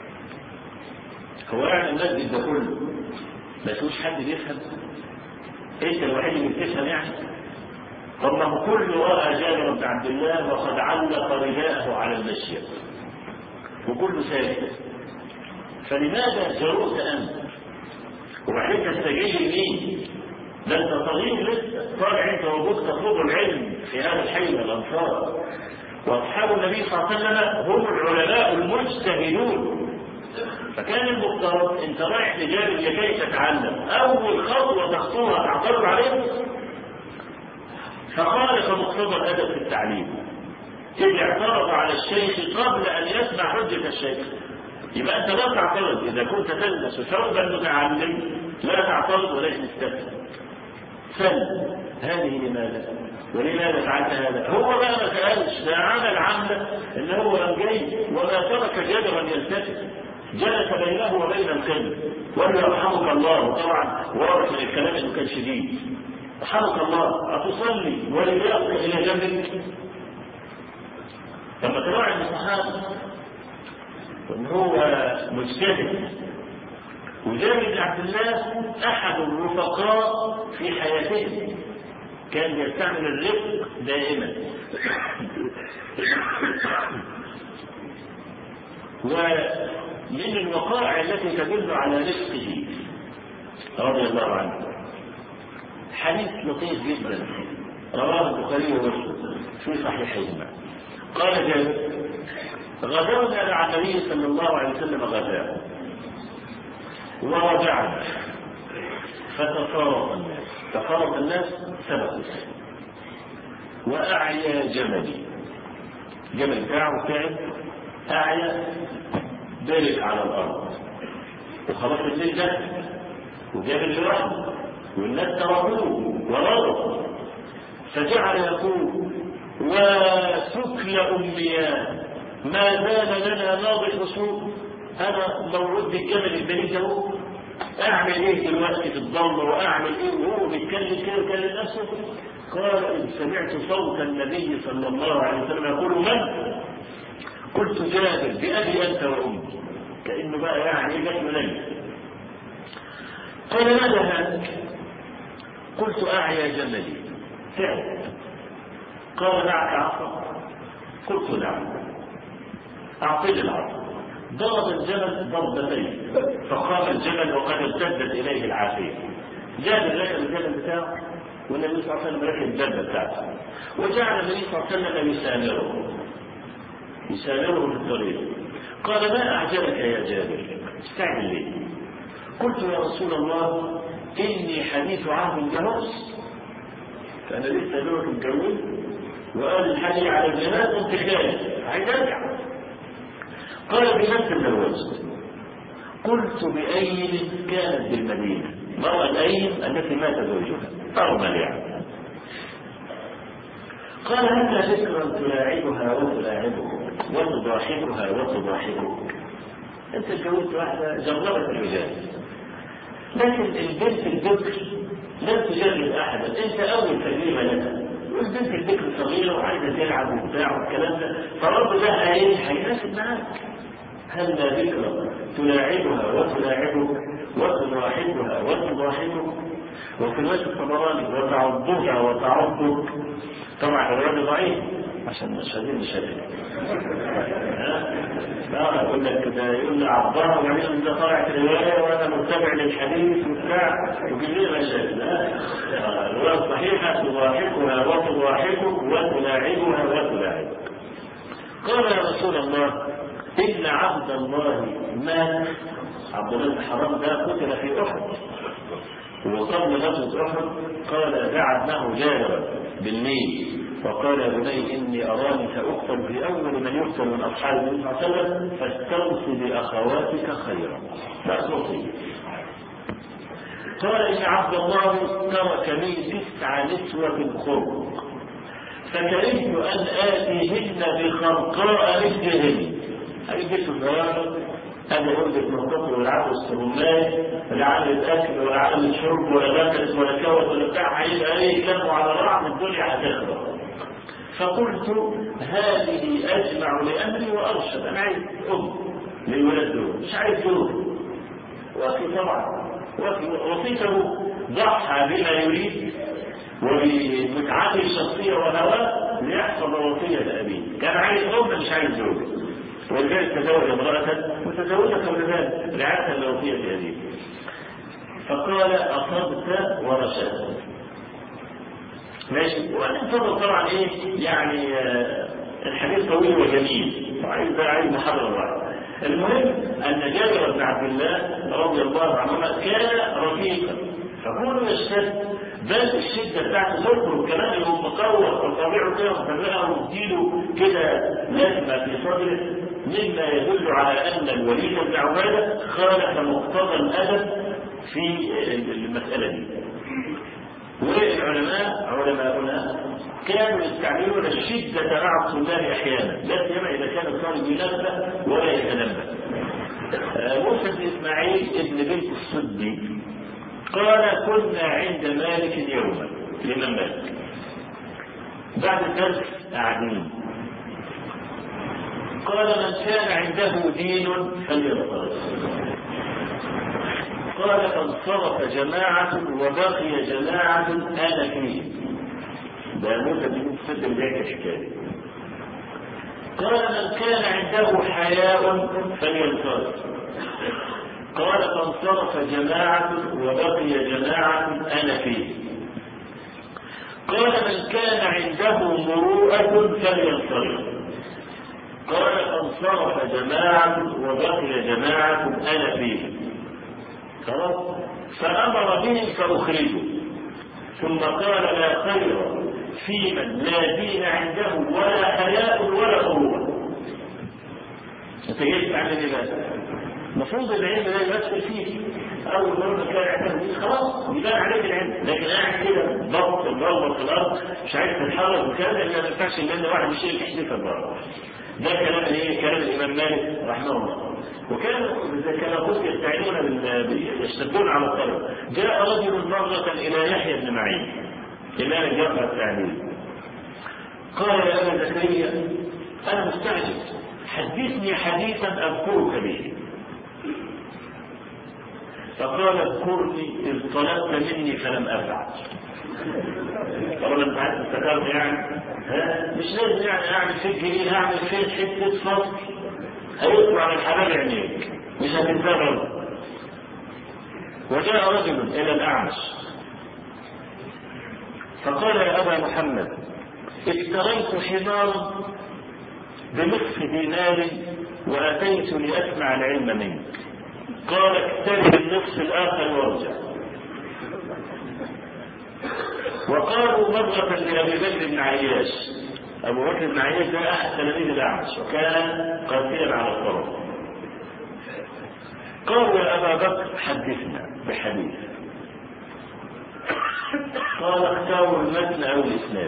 [SPEAKER 2] هو يعني المسجد ده كله ما فيهوش حد بيفهم؟ أنت الوحيد اللي بتفهم يعني؟ طب ما هو كله رأى جابر بن عبد الله وقد علق رداءه على المشية وكله ساكت، فلماذا جرؤت أنت؟ وبعدين تستجيب مين؟ ده انت صغير لسه طالع انت وابوك تطلب العلم في هذا الحي من الانصار، واصحاب النبي صلى الله عليه وسلم هم العلماء المجتهدون، فكان المفترض انت رايح لجانب لكي تتعلم، اول خطوه تخطوها تعترض عليه. فخالف مقتضى الادب في التعليم إذ اعترض على الشيخ قبل ان يسمع حجه الشيخ. يبقى انت لا تعترض اذا كنت تلبس ثوب المتعلم، لا تعترض ولا تستفهم. سل هذه لماذا؟ ولماذا فعلت هذا؟ هو بقى ما سالش، ده عمل عمله ان هو قام جاي وما ترك جدرا يلتفت، جلس بينه وبين القبل وقال له يرحمك الله. طبعا واضح من الكلام انه كان شديد. رحمك الله اتصلي وليأخذ الى جنبك؟ لما تراعي الصحابه وان هو مجتهد. وجابر بن عبد الله احد الرفقاء في حياته، كان يستعمل الرفق دائما. ومن الوقائع التي تدل على رفقه رضي الله عنه حديث لطيف جدا رواه البخاري ومسلم في صحيحيهما. قال جابر: غدرنا مع النبي صلى الله عليه وسلم غداء ورجعنا فتفارق الناس، تفارق الناس سبقوا وأعيا جملي، جمل بتاعه تعب أعيا دلك على الأرض وخلاص الليل ده وجابل لوحده والناس تركوه ورضوا، فجعل يقول: وسكل أميان ما زال لنا ناضح سوء. أنا موعود بالجمل البريد اهو، أعمل إيه دلوقتي في الضلمة وأعمل إيه وهو بيتكلم كده وكلم نفسه. قال: إن سمعت صوت النبي صلى الله عليه وسلم يقول: من؟ قلت: جابر بأبي أنت وأمي. كأنه بقى يعني جت مني. قال: ماذا هاك؟ قلت: أعيا جملي تعب. قال: معك عصا؟ قلت: نعم. أعطيني العصا. ضرب الجمل ضربتين فقام الجمل وقد ارتدت إليه العافية. جابر ركب الجمل بتاعه والنبي صلى الله عليه وسلم ركب الدابة بتاعته، وجعل النبي صلى الله عليه وسلم يسامره يسامره في الطريق. قال: ما أعجلك يا جابر؟ استعجل ليه؟ قلت: يا رسول الله إني حديث عهد جهوز، فأنا لسه دورك متجوز وقال الحديث على الجهاد وانت خارج عايز ارجع. قال: بمن تزوجت؟ قلت: بأيم كانت بالمدينة. مرأة الأيم التي مات زوجها أرمل يعني. قال: هل ذكرا تلاعبها وتلاعبك وتضاحكها وتضاحكك؟ أنت تزوجت واحدة جربت الرجال، لكن البنت البكر لم تجرب أحدا، أنت أول تجربة لها، والبنت البكر صغيرة وعايزة تلعب وبتاع والكلام ده، فرب ده إيه هيناسب معاك. هل ذكرى تلاعبها وتلاعبك وتضاحكها وتضاحكك؟ وفي الوقت الطبراني وتعضها وتعضك. طبعا الرواية ضعيف عشان مش هذين مشاكل. لا يقول لك كده، يقول لي عضها وبعدين ده طلعت الرواية وانا متبع للحديث وبتاع ويجيب لي مشاكل. الرواية الصحيحة تضاحكها وتضاحكك وتلاعبها وتلاعبك. قال: يا رسول الله إن عبد الله مات. عبد الله بن حرام ده قتل في أحد، وقبل غزوة أحد قال: دعا ابنه جابر بالليل وقال: يا بني إني أراني سأقتل في أول من يقتل من أصحاب النبي صلى الله عليه وسلم، فاستوصي بأخواتك خيرا. لا توصي. قال: إن عبد الله ترك لي تسع نسوة خلق، فكرهت أن آتيهن بخرقاء مثلهن. هذه بيت الزيارة، هذا يوجد المنطقة والعقل السرماني، ولا عمل أكل ولا عمل شرب ولا مكنس ولا كوت ولا بتاع، هيبقى ايه كلموا على بعض الدنيا هتخرب. فقلت: هذه أجمع لأمري وأرشد. أنا عايز أم للولد دول، مش عايز دول. وفي طبعا وصيته ضحى بما يريد وبمتعته الشخصية وهواه ليحفظ وصية أبيه. كان عايز أم مش عايز دول، ولذلك تزوج امرأة وتزوجت ولدان رعاية لوصية أبيه. فقال: أصبت ورشدت. ماشي. وانتظر طبعا ايه يعني آه الحديث طويل وجميل وعايز عايز محاضرة واحدة. المهم أن جابر بن عبد الله رضي الله عنهما كان رفيقا فكونه يشتد، بل الشدة بتاعته تخرج كمان يبقى مقوى وطبيعه كده وطبيعه ومديله كده لازمة في صدره، مما يدل على أن الوليد بن عبادة خالف مقتضى الأدب في المسألة دي. والعلماء علماؤنا كانوا يستعملون الشدة مع الطلاب أحيانا، لا سيما إذا كان الطالب ينبه ولا يتنبه. موسى بن إسماعيل ابن بنت السدي قال كنا عند مالك يوما، الإمام مالك بعد الدرس قاعدين، قال من كان عنده دين فلينصرف. قال فانصرف جماعة وبقي جماعة أنا فيه. ده موسى بن السدي بيحكي الحكاية. قال من كان عنده حياء فلينصرف. قال فانصرف جماعة وبقي جماعة أنا فيه. قال من كان عنده مروءة فلينصرف. قال فانصرف جماعة وبقي جماعة أنا فيه. خلاص فأمر بهم فأخرجوا، ثم قال لا خير في من لا دين عنده ولا حياء ولا قوة. أنت جاي تعمل إيه بقى؟ المفروض العلم لا يمثل فيه، أول مرة كان عنده دين خلاص يبان عليك العلم، لكن قاعد كده ضغط الضربة في الأرض مش عايز تتحرك وكذا، لأن ما ينفعش إن واحد يشيل يحدث الضربة. ده كلام ايه؟ كلام الامام مالك رحمه الله. وكانوا كما قلت يستعينون يشتدون على الطلب. جاء رجل مرة الى يحيى بن معين امام الجرح التعليل، قال يا ابا زكريا انا مستعجل، حدثني حديثا اذكرك به. فقال اذكرني اذ طلبت مني فلم افعل. طبعا انت عايز تستقر يعني ها مش لازم يعني اعمل فيك جنيه، اعمل فيك حته فصل هيطلع من حباب عينيك مش هتتزغل. وجاء رجل الى الاعمش فقال يا ابا محمد اشتريت حمارا بنصف دينار واتيت لاسمع العلم منك. قال اكترب النصف الاخر وارجع. وقالوا مرة لأبي بكر بن عياش، أبو بكر بن عياش ده أحد تلاميذ الأعمش وكان قاسيا على الطرف. قالوا يا أبا بكر حدثنا بحديث. قال اختاروا المتن أو الإسناد.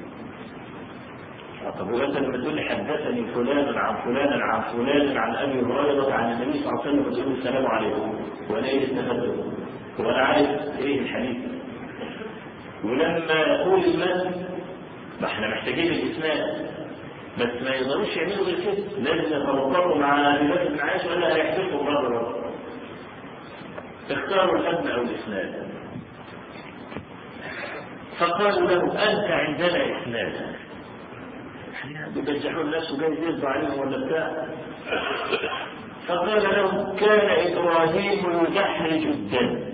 [SPEAKER 2] طب هو أنت لما تقول لي حدثني فلان عن فلان عن فلان عن أبي هريرة عن النبي صلى الله عليه وسلم وتقول السلام عليكم وأنا إيه استفدته؟ وأنا عارف إيه الحديث؟ ولما يقول المتن ما احنا محتاجين الاسناد، بس ما يقدروش يعملوا غير كده، لازم يتوقفوا مع ابي بكر بن عياش ولا هيحدثوا مره مره. اختاروا المتن او الاسناد. فقالوا له انت عندنا اسناد. بيبجحوا الناس وجاي يرضى عليهم ولا بتاع. فقال لهم كان ابراهيم يدحرج الدم.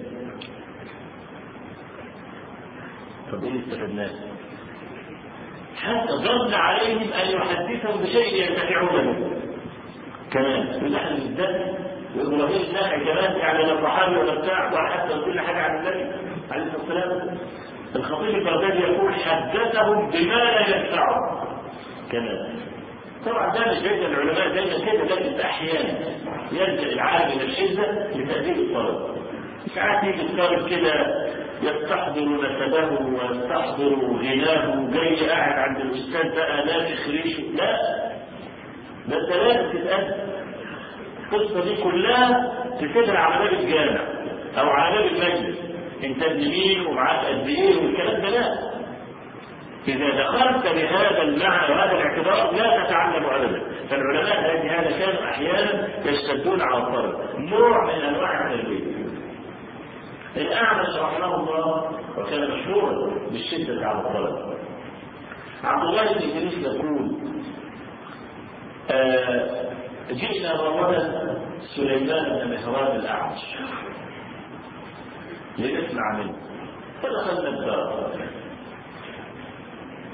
[SPEAKER 2] طب ايه استفدناه؟ حتى ظن عليهم ان يحدثهم بشيء ينتفعون به. كمان يدحرج الدم وابراهيم ناحي كمان يعني لا صحابي ولا بتاع ولا حتى كل حاجه عن النبي عليه الصلاه والسلام. الخطيب البغدادي يقول حدثهم بما لا ينفعهم. كمان طبعا ده مش جيد العلماء دايما كده، لكن احيانا يلجا العالم الى الشده لتاديب الطلب. ساعات يجي الطالب كده يستحضر نسبه ويستحضر غناه جاي قاعد عند الاستاذ بقى نافخ ريشه. لا، ده انت لازم تتأدب. القصه دي كلها تسيبها على باب الجامع او على باب المجلس، انت ابن مين ومعاك قد ايه والكلام ده. لا، اذا دخلت بهذا المعنى وهذا الاعتبار لا تتعلم ابدا. فالعلماء هذا كانوا احيانا يشتدون على الطلب، نوع من انواع التربيه. الأعمش رحمه الله وكان مشهورا بالشدة على الطلب. عبد الله بن إدريس يقول آه جئنا مرة سليمان بن مهران الأعمش لنسمع منه، فدخلنا الدار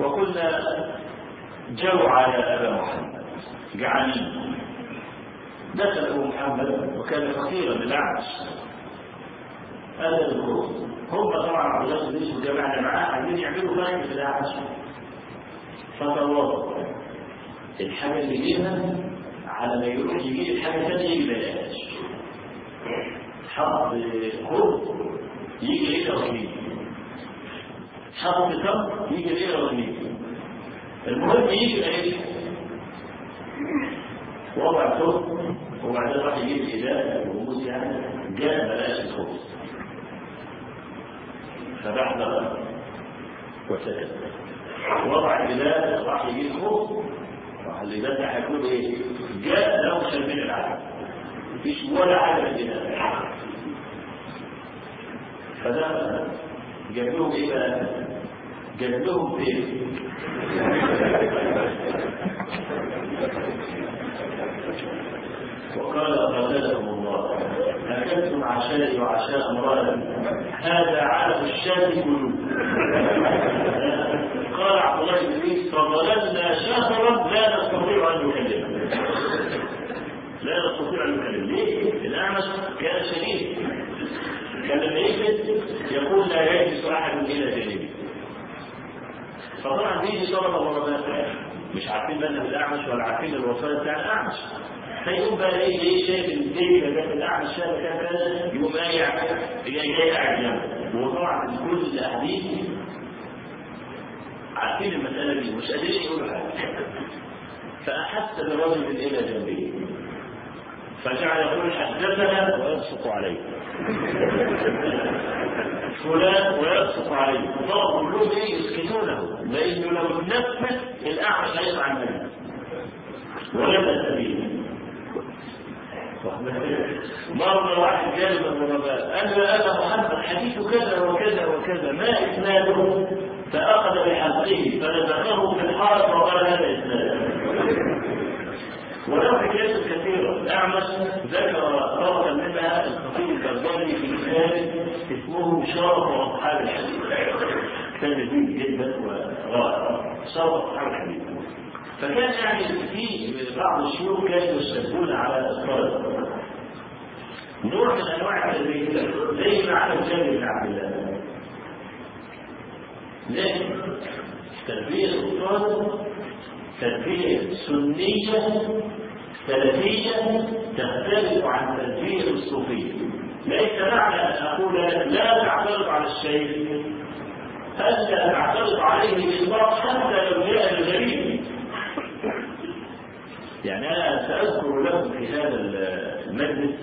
[SPEAKER 2] وقلنا جوع يا أبا محمد، جعانين. دخل أبو محمد وكان فقيرا بالأعمش هذا الكروب. هم طبعا عبد الله بن يوسف جماعة معاه عايزين يعملوا خير في الأعمش، فتواضعوا الحاجة اللي يجيبها على ما يروح يجيب الحاجة ثانية يجي بلاش، حط خبز يجي ليلة وكيل، حط تمر يجي ليلة وكيل، المهم يجي ايه؟ وضع ثوب وبعدين راح يجيب إداء وموس يعني جاء بلاش الخبز فبحث وسكت. وضع الإداء راح يجيب خبز، راح الإداء ده هيكون ايه؟ جاء له شربين العالم مفيش ولا حاجة في الإداء. فده جاب لهم ايه بقى؟ جاب لهم ايه؟ وقال قاتلكم الله أكلتم عشائي وعشاء امرأة هذا علم الشاة كلوا. قال عبد الله بن إدريس فظللنا شهرا لا نستطيع أن نكلمه، لا نستطيع أن نكلمه. ليه؟ الأعمش كان شديد، كان لما يجلس يقول لا يجلس أحد إلى جانبه. فطبعا بيجي طلبة وربات مش عارفين بأنه الأعمش ولا عارفين الوفاة بتاع الأعمش، فيقوم بقى ايه ليه شايف الدنيا ده في الأعمش شايف كان كذا، يقوم قايع جاي قاعد جنبه. وطبعا كل الأحاديث عارفين المسألة دي مش قادرين يقولوا حاجة. فأحس برجل إلى جنبه فجعل يقول حدثنا ويبصق عليه فلان ويبصق عليه. طلبوا كلهم ايه يسكتونه، لانه لو نفذ الاعمش هيطلع منه ولم سبيل. مرة واحد جاء من الغرباء قال له أنا محمد حديث كذا وكذا وكذا ما إسناده؟ فأخذ بحلقه فنزخه في الحارة وقال هذا إسناده. ولو حكايات كثيرة. الأعمش ذكر طرقا منها الخطيب البغدادي في كتاب اسمه شرف أصحاب الحديث، كتاب جيد جدا ورائع، شرف أصحاب الحديث. فكان يعني في بعض الشيوخ كانوا يشتغلون على الطرق نوع من أنواع التدريس زي ما عمل جابر بن عبد الله. لكن تربية الطرق تربية سنية سلفية تختلف عن تربية الصوفية. ليس معنى أن أقول لا تعترض على الشيء ألا تعترض عليه بالإطلاق حتى لو جاء الغريب. يعني أنا سأذكر لكم في هذا المجلس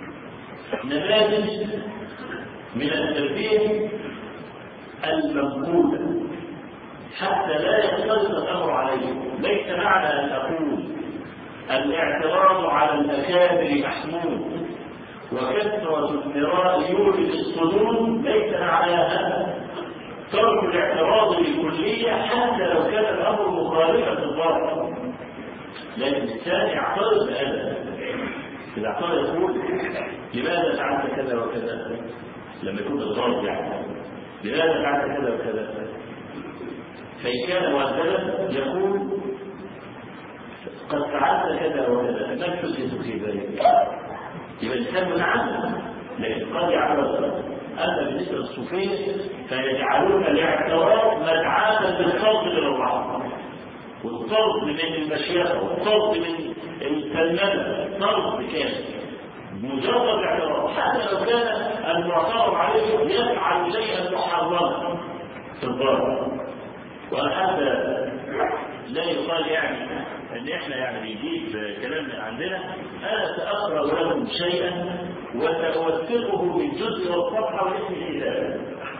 [SPEAKER 2] نماذج من التربية المنقولة حتى لا يختلط الأمر عليه. ليس معنى أن أقول الاعتراض على الأكابر محمود وكثرة المراء يولد الصدور، ليس معناها ترك الاعتراض بالكلية حتى لو كان الأمر مخالفا للظاهر. لكن الثاني يعترض بأدب، إذا اعترض يقول لماذا فعلت كذا وكذا، لما يكون الغرض يعني لماذا فعلت كذا وكذا، فإن كان مؤدبا يقول قد فعلت كذا وكذا ما تحدث في ذلك، يبقى الإنسان منعم. لكن قد يعترض. أما بالنسبة للصوفية فيجعلون الاعتراض مدعاة بالطرد من الرحمة والطرد من المشيخة والطرد من الفنان، طرد كامل مجرد اعتراض حتى لو كان المعترض عليه يفعل شيئا محرما في الظاهر. وحتى لا يقال يعني ان احنا يعني نجيب كلام من عندنا انا ساقرا لهم شيئا وساوثقه بالجزء والصفحه واسم الكتاب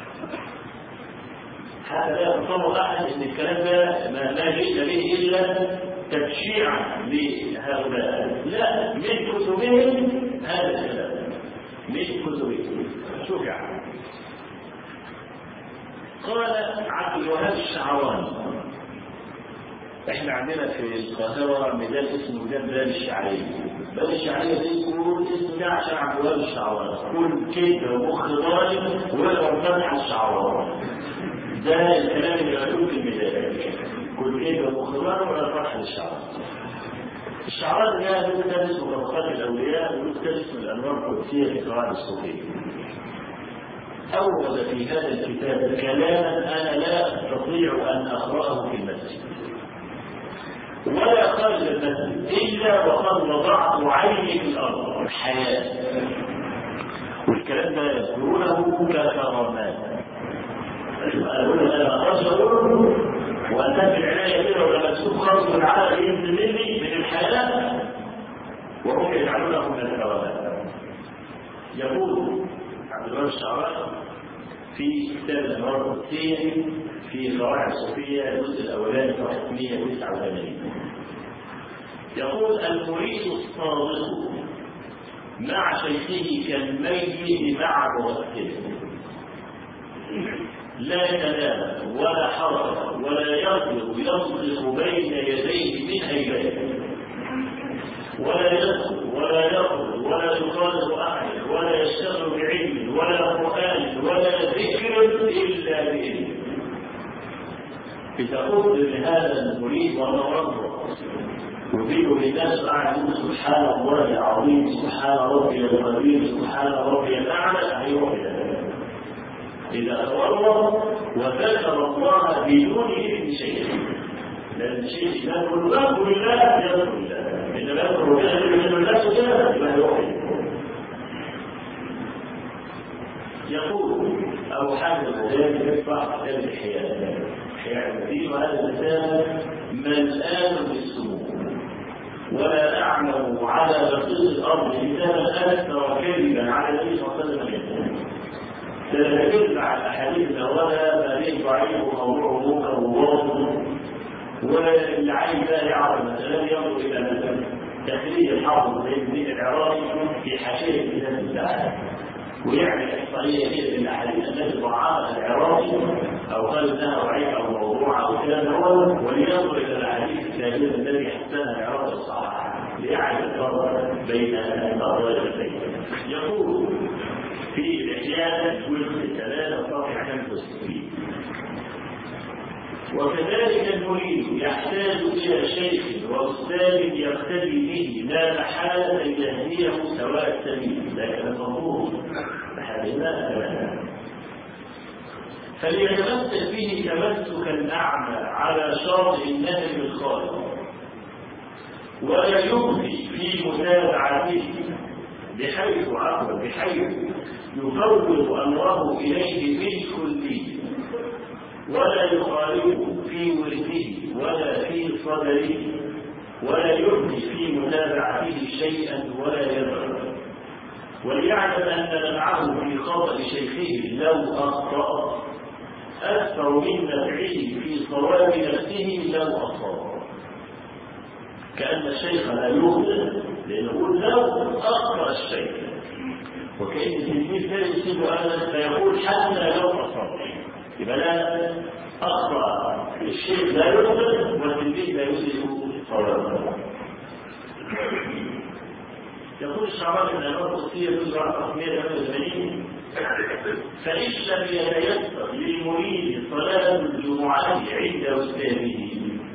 [SPEAKER 2] حتى لا يتصور احد ان الكلام ده ما جئت به الا تبشيعا لهؤلاء، لا، من كتبهم هذا الكلام، من كتبهم. شوف يا عم، قال عبد الوهاب الشعراني، احنا عندنا في القاهرة ميدان اسمه ميدان بلال الشعرية. بلال الشعرية دي يقول اسم ده عشان عبد الوهاب الشعراني، كل كده ومخ ضارب ويقعد فتح الشعراني. ده الكلام اللي مكتوب في الميدان، كل كده ومخ ضارب ويقعد فتح الشعراني. الشعراني ده له كتاب اسمه طبقات الأولياء وله كتاب اسمه الأنوار القدسية في قواعد الصوفية. أورد في هذا الكتاب كلاما أنا لا أستطيع أن أقرأه في المسجد ولا خارج المسجد إلا وقد وضعت عيني في الأرض الحياة. والكلام ده يذكرونه ككرامات. أقول أنا أرجو وأنتهي العناية كده ولما تشوف خالص من عالم ينزل مني من الحياة وهم يجعلونه من الكرامات. يقول عبد الوهاب الشعراني في كتاب الأنوار القدسية في قواعد الصوفية الجزء الأولاني صفحة مئة وتسعة وثمانين يقول المريد الصادق مع شيخه كالميت مع مغسله لا ينام ولا حركة ولا يركض يصرخ بين يديه من هيبته ولا يدخل ولا يخرج ولا يخالف احد ولا يشتغل بعلم ولا قران ولا ذكر الا باذنه. اذا قلت لهذا المريد وهو ربه يبين للناس اعلم سبحان الله العظيم سبحان ربي القدير سبحان ربي الاعلى هيروح الى ذلك. اذا تورط وذكر الله بدون اذن شيء لان الشيء لا يقول له لله يذكر الله إنما يذكر الله من لا تجاه ما يوحي. يقول أبو حامد الغزالي يرفع كتاب الإحياء إحياء المدين وهذا الإنسان ملآن بالسموم ولا أعلم على بسيط الأرض كتابا أكثر كذبا على النبي صلى الله عليه وسلم. سنتكلم عن الأحاديث الأولى ما بين ضعيف وموضوع منكر وواضح واللي عايز لا يعرف مثلا ينظر الى مثلا تخريج الحافظ بن العراقي في حاشيه كتاب الله ويعمل احصائيه كده للاحاديث التي ضعفها العراقي او قال انها ضعيفه او موضوعه او كلام هو ولينظر الى الاحاديث الثابته التي حسنها العراقي الصحاح ليعرف الفرق بين الضربتين. يقول في الاحياء جزء ثلاثه صفحه خمسة وستين وكذلك المريد يحتاج إلى شيخ وأستاذ يقتدي به لا محالة يهديه سواء السبيل لكن المفروض بحالنا فليتمسك به تمسك الأعمى على شاطئ النهر الخالد ولا يبدي في متابعته بحيث عقل بحيث يفوض أمره إليه بالكلية ولا يخالفه في ورثه ولا في صدره ولا يبدي في متابعته شيئا ولا يضر. وليعلم أن نفعه في خطأ شيخه لو أخطأ أكثر من نفعه في صواب نفسه لو أصاب. كأن الشيخ لا يخطئ لأنه لو أخطأ الشيخ وكأن التلميذ لا يصيب أبدا فيقول حتى لو أصاب يبقى لا أخطأ الشيخ لا يخطئ والتلميذ لا يصيب صوابا. يقول الشعراني ان الامر القدسيه جزء رقم مئة وثمانية وثمانين فان لم يتيسر للمريد صلاه الجمعه عند استاذه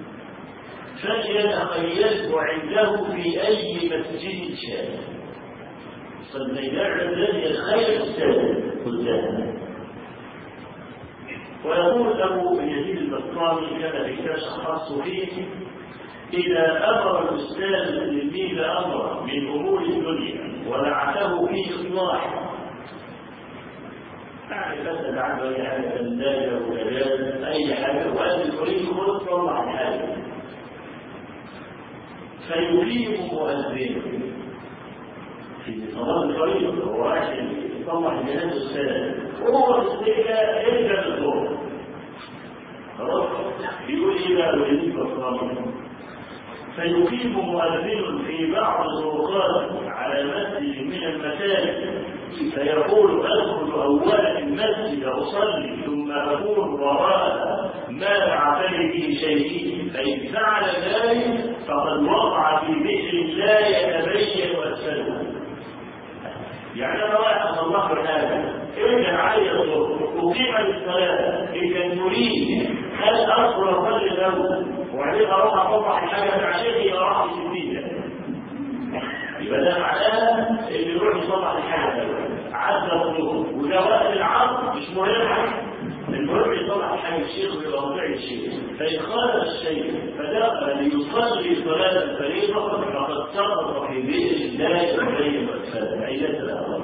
[SPEAKER 2] فليتخيله عنده في اي مسجد شاء. فالميدان الذي يتخيل استاذه قدامه. ويقول ابو يزيد البسطامي كما في كتاب خاص فيه إذا أمر الأستاذ التلميذ أمرا من أمور الدنيا ونعته في إصلاحه يعني فسد عنه أي حاجة ثلاجة وجاز أي حاجة وأن يريد خلق صلح الحاجة فيقيم مؤذنه في صلاة الفريضة هو عشان يصلح جنازة الأستاذ وهو الاستيلاء يرجع الظهر خلاص يقول إذا أريد بصامه فيقيم مؤذن في بعض الطرقات على مسجد من المساجد فيقول أدخل أولا المسجد أصلي ثم أكون وراء ما نعتني به شيء فإن فعل ذلك فقد وقع في بئر لا يتبين أسفله. يعني أنا واحد الله هذا ارجع علي أقيم الصلاة إن كان يريد هل أدخل أصلي له وبعدين اروح اطلع الحاجه مع شيخي اروح في الدنيا يبقى ده معناه اللي يروح يصلح الحاجه عدى الظروف وده وقت العصر مش مهم، المهم يصلح الحاجه الشيخ ويبقى موضوع الشيخ. فان خالف الشيء فدخل ليصلي صلاه الفريضه فقد سقط في بئر لا يبين واسفل اي ليس له.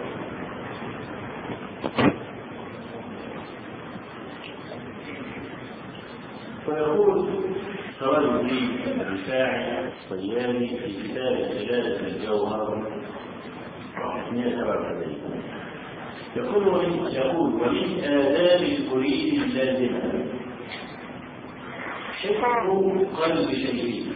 [SPEAKER 2] فيقول سواء الدين الرفاعي الصياني في كتاب جلالة الجوهر مئة وسبعة وسبعين يقول ومن يقول ومن آداب المريد اللازمة حفظ قلب شيئه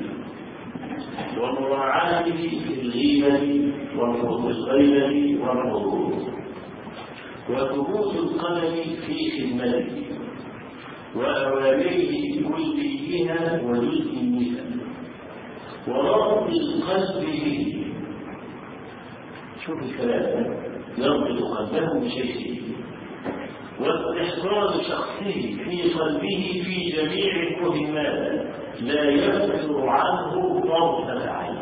[SPEAKER 2] ومراعاته في الغيبة والغيبة والحضور وثبوت القلم في خدمته وأوامره كليها وجزئيها وربط القلب به. شوف الكلام يربط قلبه بشيء واستحضار شخصه في قلبه في جميع المهمات لا يفتر عنه طرفة عين.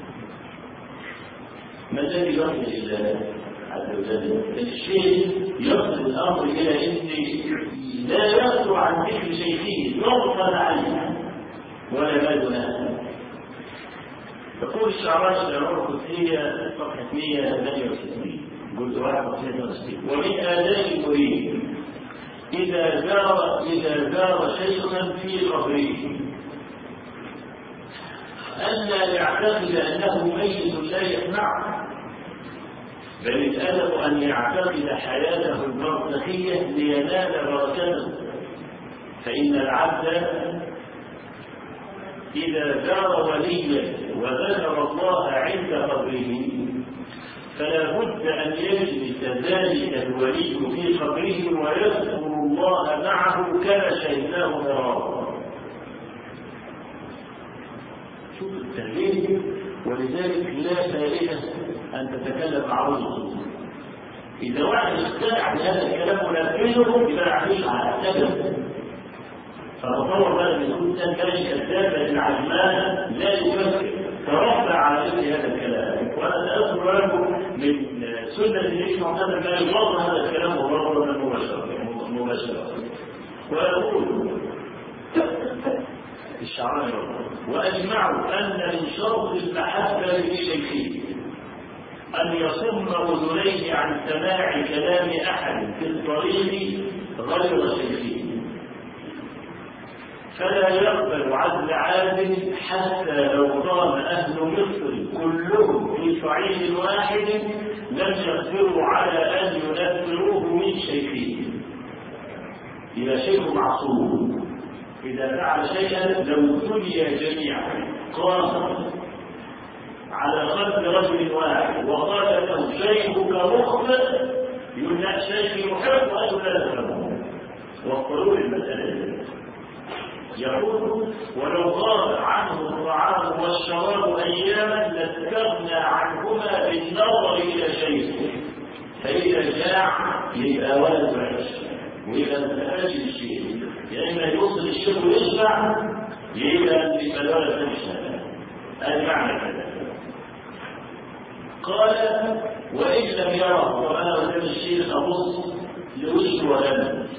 [SPEAKER 2] ما الذي يرجع إلى عز وجل؟ الشيء يصل الأمر إلى أن لا يفتر عن ذكر شيئه طرفة عين ولا ما دونها. يقول الشعراء الشعراء القدسية صفحة مئة وثمانية وستين جزء واحد وثمانية وستين ومن آداب المريد إذا زار إذا زار شيخا في قبره ألا يعتقد أنه ميت لا يسمعه، بل الأدب أن يعتقد حياته البرزخية لينال بركته. فإن العبد إذا زار وليا وذكر الله عند قبره فلا بد أن يجلس ذلك الولي في قبره ويذكر الله معه كما شهدناه مرارا. شوف التغيير. ولذلك لا فائدة أن تتكلم مع رجل. إذا واحد اقتنع بهذا الكلام ونفذه يبقى عقيل على السبب. فتصور بقى ان يكون انسان ماشي كذابا عجمان لا يفكر فرفع على مثل هذا الكلام. وانا ساذكر لكم من سنه النبي صلى الله عليه وسلم لا يضاد هذا الكلام مباشره مباشره ويقول الشعراء واجمعوا ان من شرط المحبه لشيخه ان يصم اذنيه عن سماع كلام احد في الطريق غير شيخه، فلا يقبل عزل عازل حتى لو قام أهل مصر كلهم في صعيد واحد لم يقدروا على أن ينفروه من شيخه. إذا شيخ معصوم إذا فعل شيئا لو تلي جميعا قام على قلب رجل واحد وقال له شيخك مخطئ يقول لا شيخي محب وأنت لا تفهمه وقلوا المسألة. يقول ولو غاب عنه الطعام والشراب اياما لاستغنى عنهما بالنظر الى شيء، فاذا جاع يبقى ولد وحش واذا انتهاج الشيء يا اما يوصل الشيء ويشبع يبقى الولد وحش. هذا معنى كذا. قال وان لم يره وانا قدام الشيخ ابص لوجه ولد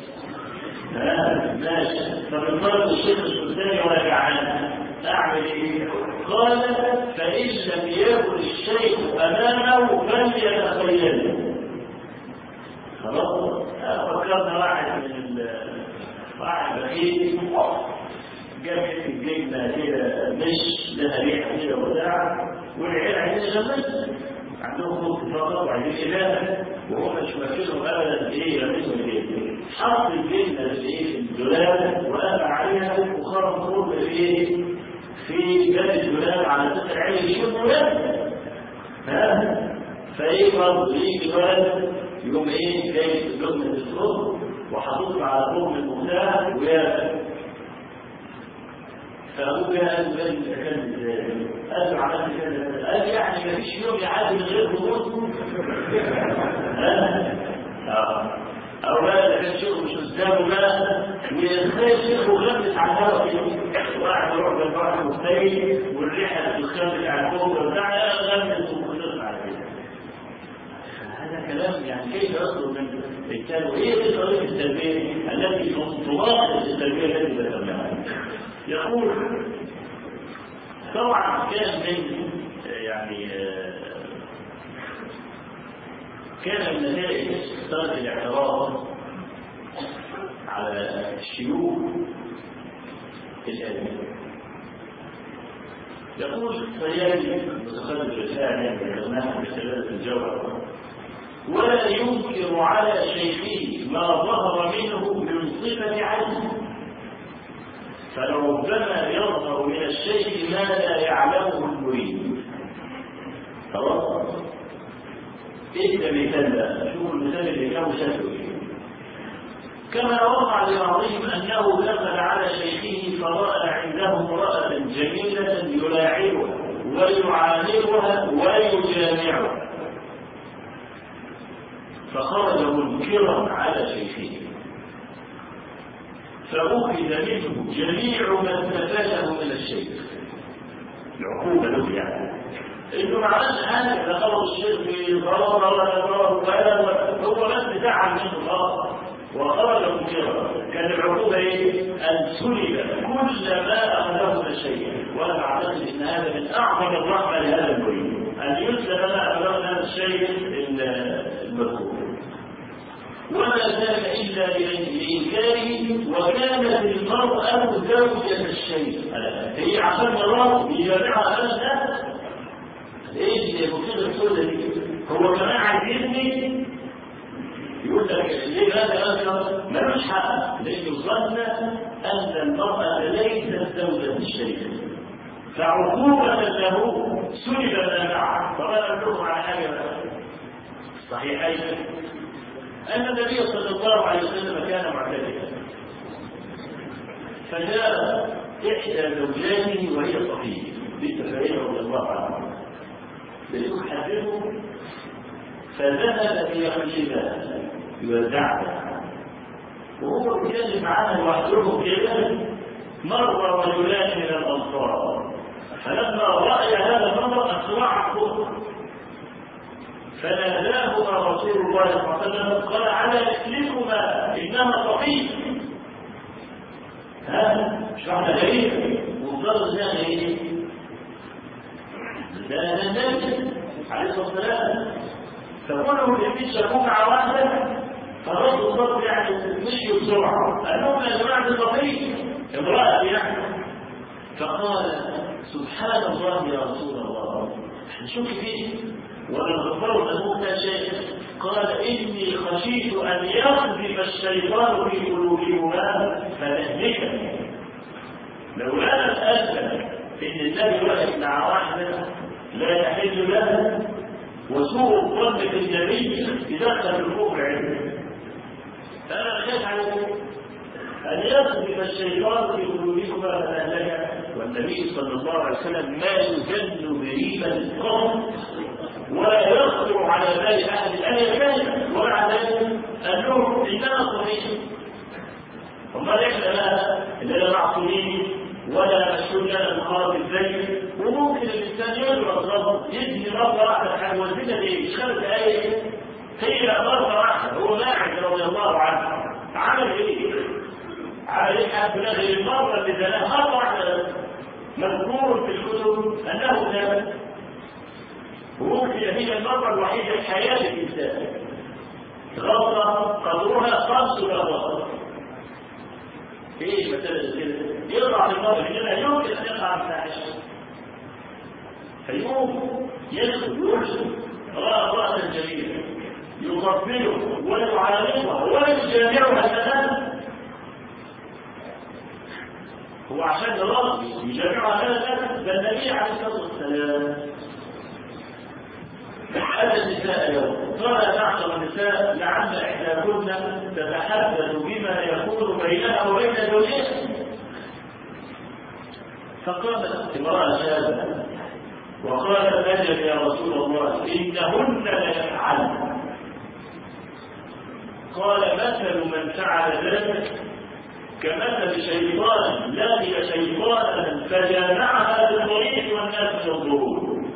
[SPEAKER 2] ماشي فبالفرق الشيخ الثاني ولا جعان اعمل ايه؟ قال فان لم يكن الشيخ امامه فليتخيله. خلاص فكرنا واحد من واحد بخيل جابت الجبنه كده مش لها ريحه كده وبتاع والعيال عايزين يغمسوا عندهم خبز فقط وعايزين إله وهم مش ماكلهم ابدا ايه يغمسوا ايه. حط الجبنه في الدولاب وقال عليها وخرج خبز ايه في باب الدولاب على سطح العين يشوفوا ولاد ها فايه برضه يجي ولد يقوم ايه جاي لقمه الخبز وحاططها على فوق المفتاح وياكل. فأبوه قال له أنت كان ازاي؟ قال له عملت كذا. قال يعني ما فيش يوم يعدي من غير هبوط؟ اه أو بقى ده كان شيخه مش قدامه بقى ويتخيل شيخه غمس على الهواء واحد يروح بالفرح مختلف والريحه الخام بتاع الفوق بتاعها غمت وخلص على كده. هذا كلام يعني كيف يصدر من الكتاب؟ وايه طريقه التربيه التي تناقض التربيه التي ذكرناها؟ يقول طبعا كان من يعني كان من نتائج ترك الاعتراض على الشيوخ الآن. يقول الصيادي متخلف الرسالة يتغناه بثلاثة الجوهر: ولا ينكر على شيخه ما ظهر منه من صفة عجز، فلربما يظهر من الشيخ ما لا يعلمه المريد. خلاص؟ ايه المثال ده؟ شوفوا المثال اللي كان شكله. كما وقع لبعضهم انه دخل على شيخه فراى عنده امراه جميله يلاعبها ويعاملها ويجامعها، فخرج منكرا على شيخه، فأخذ منه جميع ما استفاده من الشيخ. العقوبة له يعني انه معناه هذا اذا خلص الشيخ في ضرر ولا ضرر ولا هو بس زعل منه خلاص وخرج منكرا، كان العقوبة ايه؟ ان سلب كل ما اخذه من الشيء. وانا اعتقد ان هذا من اعظم الرحمة لهذا المريد، ان يسلب ما اخذه من الشيء المذكور. وما ذلك إلا لإنكاره، وكانت المرأة زوجة الشيء. هي عشان الله يجامعها أبدا. إيه اللي المفروض الحدة دي؟ هو كمان عايزني يقول لك ليه هذا أكثر؟ ملوش حق، لأنه ظن أن المرأة ليست زوجة الشيء، فعقوبة له سلب ما معه. فأنا أقول على حاجة صحيحين أن النبي صلى الله عليه وسلم كان معتدلا، فجاء إحدى زوجاته وهي صفية بنت فريدة رضي الله عنها لتحدثه، فذهب ليخلفها يودعها، وهو بيتكلم عنها لوحده كده مر رجلان من الأنصار، فلما رأى هذا المنظر أسرع الخطوة، فناداهما رسول الله صلى الله عليه وسلم قال: على مثلكما انها صفيه. ها مش واحده غريبه ومضطر ده ايه؟ ده النبي عليه الصلاه والسلام. فكلهم الاثنين شافوه مع واحده، فردوا الصوت يعني مشيوا بسرعه، قال لهم يا جماعه صفيه امراه يعني. فقال: سبحان الله يا رسول الله، نشوف فيه ولا نخبره أنه كان شيء. قال: إني خشيت أن يقذف الشيطان في قلوبهما فنهلك. لو أنا أسألك إن النبي واقف مع واحدة لا يحل لها وسوء الظن بالنبي يدخل الكفر عنده، فأنا خايف على أن يقذف الشيطان في قلوبهما فنهلك. والنبي صلى الله عليه وسلم ما يجن بريبا قط ولا يخطر على بال احد ان يكذب، ومع ذلك قال لهم اننا صحيح. امال احنا بقى اننا معصومين ولا مسؤول لنا بخارج الزي، وممكن الانسان يضرب ضرب يدني مره واحده حاجه والدنيا دي خمس دقائق هي مره واحده. هو ماعز رضي الله عنه عمل ايه؟ عمل ايه حد غير المره اللي زناها مره واحده. مذكور في الكتب انه زاد وممكن هي المرة الوحيدة في حياة الإنسان غلطة قدرها خمس غلطات. إيه مثلا كده؟ يقع في المرة كده يمكن أن يقع في الفاحشة، فيقوم يدخل يرسل رأى رأسا جميلا يقبله ويعانقها ويجامعها تماما. هو عشان الرب يجامعها تماما. ده النبي عليه الصلاة والسلام هذا النساء يوم قال: معشر النساء لعل احداكن تتحدث بما يكون بينها وبين زوجها. فقامت امراه شابه وقالت: اجل يا رسول الله انهن ليفعلن. قال: مثل من فعل ذلك كمثل شيطان لقي شيطانا فجامعها بالطريق والناس ينظرون.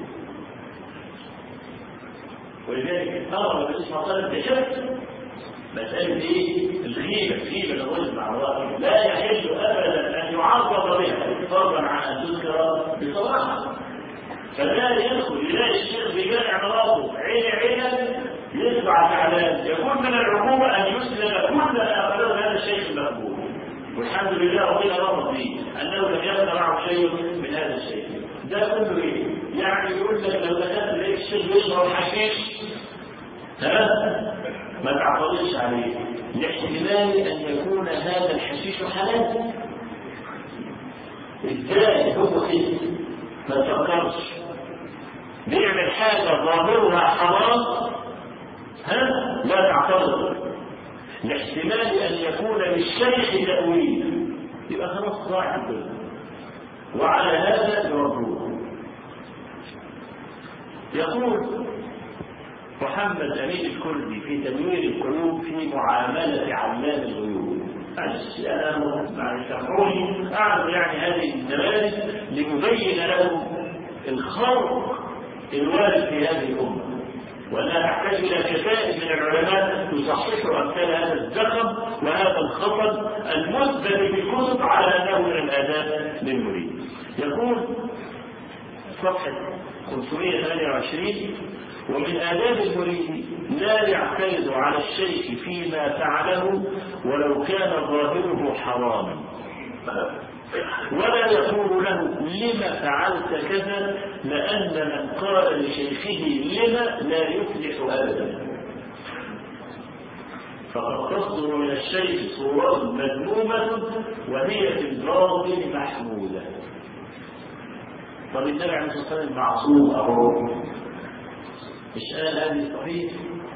[SPEAKER 2] ولذلك امر النبي صلى الله عليه وسلم بشد مساله ايه؟ الغيبه، الغيبه الرجل مع الله لا يحل ابدا ان يعرض بها فضلا عن ان تذكر بصراحه. فلا يدخل يلاقي الشيخ بجامع مراته عين عينا يسمع تعلان، يكون من العقوبه ان يسلم كل ما اخذه هذا الشيخ المقبول. والحمد لله ربنا رضى به انه لم يكن معه شيء من هذا الشيء. ده كله ايه؟ يعني يقول لك لو دخلت لقيت الشيخ بيشرب حشيش ها ما تعترضش عليه، لاحتمال ان يكون هذا الحشيش حلال. ازاي هو كده؟ ما تفكرش بيعمل حاجه ظاهرها حرام ها لا تعترض، لاحتمال ان يكون للشيخ تأويل، يبقى خلاص ضاع الدنيا. وعلى هذا يردوه. يقول محمد أمين الكردي في تنوير القلوب في معاملة علام الغيوب. أنا مع سامحوني أعرض يعني هذه النماذج لنبين لهم الخرق الوارد في هذه الأمة، وأنها تحتاج إلى كتائب من العلماء تصحح أمثال هذا الزخم وهذا الخطر المثبت في الكتب على أنه من الآداب للمريد. يقول صفحة خمسمائة وثمانية وعشرين: ومن آداب المريد لا يعترض على الشيخ فيما فعله ولو كان ظاهره حراما، ولا يقول له لما فعلت كذا، لأن من قال لشيخه لما لا يفلح أبدا، فقد تصدر من الشيخ صورة مذمومة وهي في الباطن محمودة. طب النبي عليه الصلاة والسلام معصوم أهو، مش قال هذه صحيح؟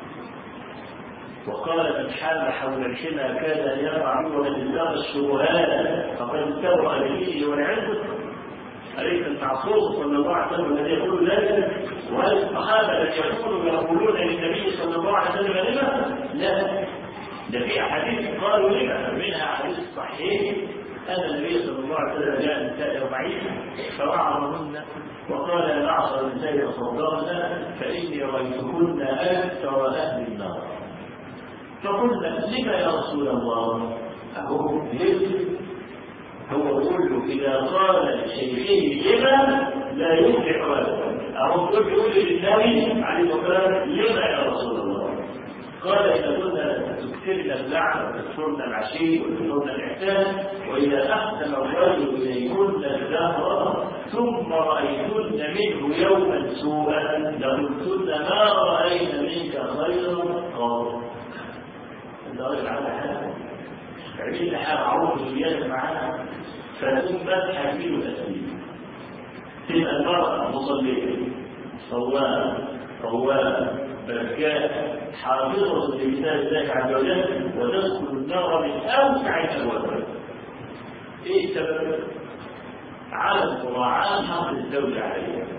[SPEAKER 2] وقال من حام حول الحمى كاد ان يقع ومن اتقى الشبهات فقد استبرأ لدينه ولعرضه. أليس المعصوم صلى الله عليه وسلم الذي يقول ذلك؟ وهل الصحابة الذين يقولون يقولون للنبي صلى الله عليه وسلم لما؟ لا، ده في أحاديث قالوا لما، منها أحاديث صحيح أن النبي صلى الله عليه وسلم جاء النساء أربعين فوعظهن وقال يا معشر النساء تصدقن فإني رأيتكن أكثر أهل النار. فقلنا لما يا رسول الله؟ أهو ليه؟ هو يقول له إذا قال لشيخه لما لا يفلح أبدا. أهو يقول للنبي عليه الصلاة والسلام لما يا رسول الله؟ قال إذا كنا تكثرنا اللعن وتكثرنا العشي وتكثرنا الإحسان، وإذا أحسن الرجل إليكن الدهر ثم رأيتن منه يوما سوءا لقلتن ما رأينا منك خيرا قال. الراجل على حاله عملنا حاجة معروفة زيادة معانا فتقوم مسحة كيلو تسليم، تبقى المرأة مصلية صوامة قوامة بكاء حافظة لمثال الله عز وجل وتدخل النار من أوسع الأبواب. إيه السبب؟ عدم مراعاة حق الزوج عليها.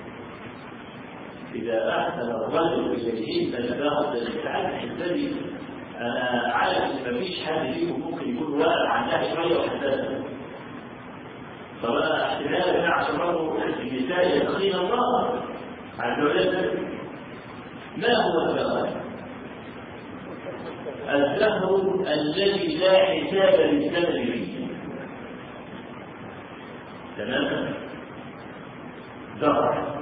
[SPEAKER 2] إذا أحسن الرجل إليه فلتأخذ الإسعاد الحسابي. أنا عارف إن مفيش حد فيكم ممكن يكون واقع عنها شوية وحساسة. فبقى احتمال ده عشان برضه النساء يتقين الله عز وجل. ما هو الزهر؟ الزهر الذي لا حساب للزمن فيه. تمام؟ زهر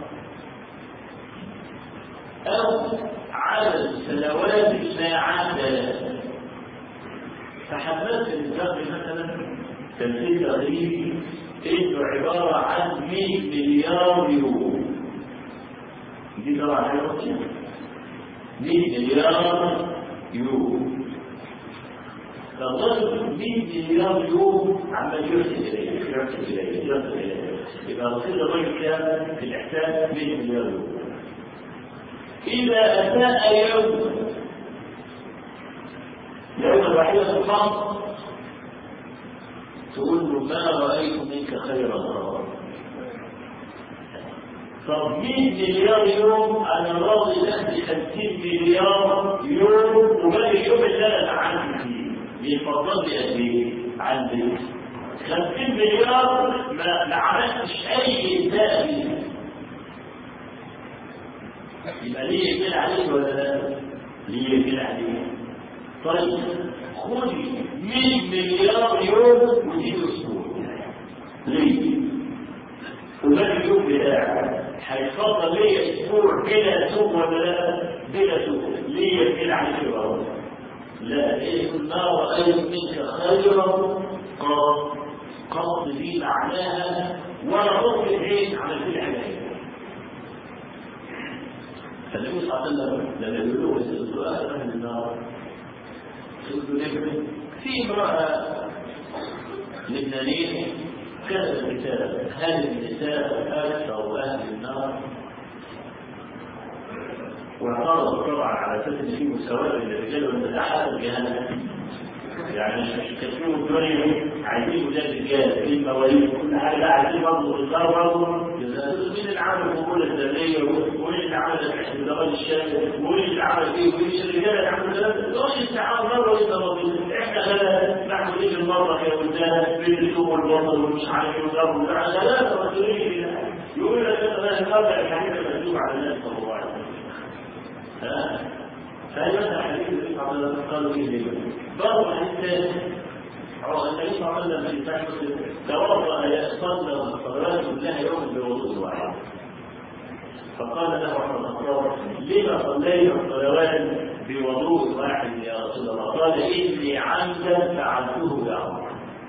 [SPEAKER 2] أو عدد السنوات لا عاد لها. تحملت الزهر مثلا تمثيل غريب إنه عبارة عن مئة مليار يورو. دي طبعا حاجة بسيطة. مئة مليار يورو. فالرجل مئة مليار يورو عمال يرسل إليه يرسل إليه يرسل إليه. يبقى رصيد الرجل كان في الإحسان مئة مليار يورو. إذا أساء يوم يوم الوحيدة الخاص تقول له ما رأيت منك خيرا. طب مئة مليار يوم أنا راضي أهدي خمسين مليار يوم وباقي اليوم اللي أنا أتعامل فيه بيفضل لي قد إيه؟ عندك خمسين مليار ما, ما عملتش اي انتاج يبقى ليه كده عليك ولا لا؟ ليه كده عليك؟ طيب خذي مية مليار يوم ودي اسبوع ليه؟ وباقي اليوم بتاعك هيتفضل ليه اسبوع كده اسوق ولا لا؟ بلا سوق ليه كده عليك الارض؟ لا ايه النار خير منك خيرا قط قط دي معناها ولا ركن عين على كل حاجه. فالنبي صلى الله عليه وسلم لما يقولوا السؤال اهل النار في امراه لبنانيه كتبت الكتاب هذه النساء اكثر اهل النار، واعترضوا طبعا على اساس ان في مساواه بين الرجال والنساء حتى الجهنم، يعني مش كثير الدنيا عايزين ولاد الرجال في المواليد كل حاجه عايزين برضه الرجال برضه مين اللي عمل القبول الذريه ومين اللي عمل الدرجه الشامل ومين اللي عمل ايه ومين الرجال اللي عمل ده مش التعاون مره وانت احنا غلا نعمل ايه المره يا ولدان بين السوق والبطل ومش عارف ايه وضرب ثلاثه رسولين يقول لك انا هقطع الحديث المكتوب على الناس صلى الله عليه وسلم. ها فايوه الحديث اللي قالوا ايه ليه برضه الثاني هو النبي صلى الله عليه وسلم في تحت توضأ يصلي الصلوات كلها يوم بوضوء واحد، فقال له عمر الخطاب لما صليت الصلوات بوضوء واحد يا رسول الله؟ قال اني عمدا فعلته يا عمر.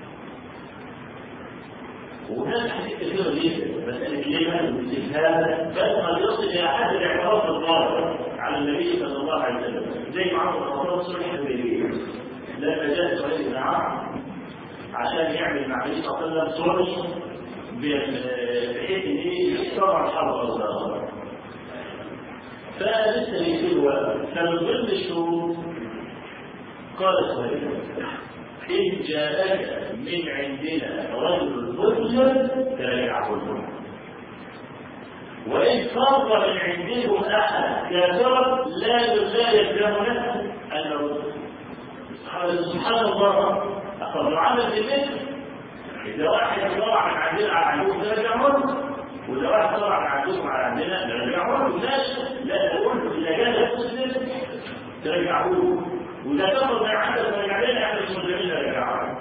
[SPEAKER 2] وهذا حديث كثير جدا مسألة لما الاستفهام بل قد يصل إلى حد الاعتراف الظاهر على النبي صلى الله عليه وسلم زي ما عمر الخطاب صلح النبي لا مجال صحيح بن عمرو عشان يعمل مع النبي صلى الله عليه وسلم صلح بحيث ان يصطنع الحرب والضرر فلسه يصير وقت. فمن ضمن الشروط قال صحيح إن جاءك من عندنا رجل مسلم فراجعه المسلم، وإن فرق من عندهم أحد كافرا لا لا يلزم نفسه أنه سبحان الله أخذ عمل بالمثل. إذا واحد طلع من عندنا على عندهم ترجع مرة، وإذا واحد طلع من عندهم على عندنا ترجع مرة. لا تقول إذا جاء المسلم ترجعوه، وإذا كفر من عندنا ترجع لنا عند المسلمين ترجعوه.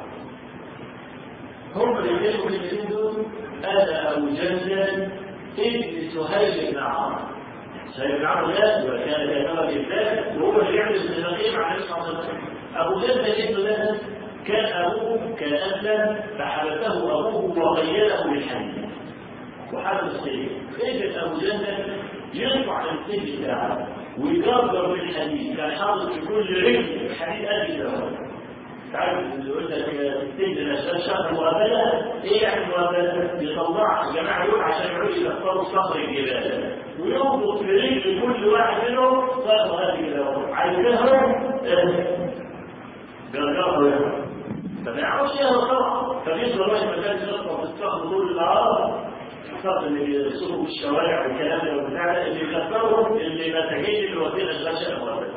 [SPEAKER 2] هم اللي كانوا في الاثنين دول أنا أبو جندل ابن سهيل بن عمرو. سهيل بن عمرو ده وكان كافرا بالله وهو اللي يعمل النقيب على الصلاة. أبو جندل ابن ده كان أبوه كان أسلم فحبسه أبوه وغيره بالحديث وحبس السيف. إذن أبو جندل يرفع السيف بتاعه ويكبر بالحديث كان حاطط في كل رجل الحديث قد كده. تعرف اللي يقول لك السجن عشان شهر مقابله ايه يعني مقابله؟ بيطلع الجماعه دول عشان يعودوا يختاروا صخر الجبال ويربط في رجل كل واحد منهم صخر قد كده عايزينهم بيرجعوا فما يعرفش ايه طبعا فبيطلع واحد مكان يطلع في الصخر طول النهار الصخر اللي بيصوروا في الشوارع والكلام ده والبتاع ده اللي بيكسروا اللي مساجين الوسيله الغشاء المقابله.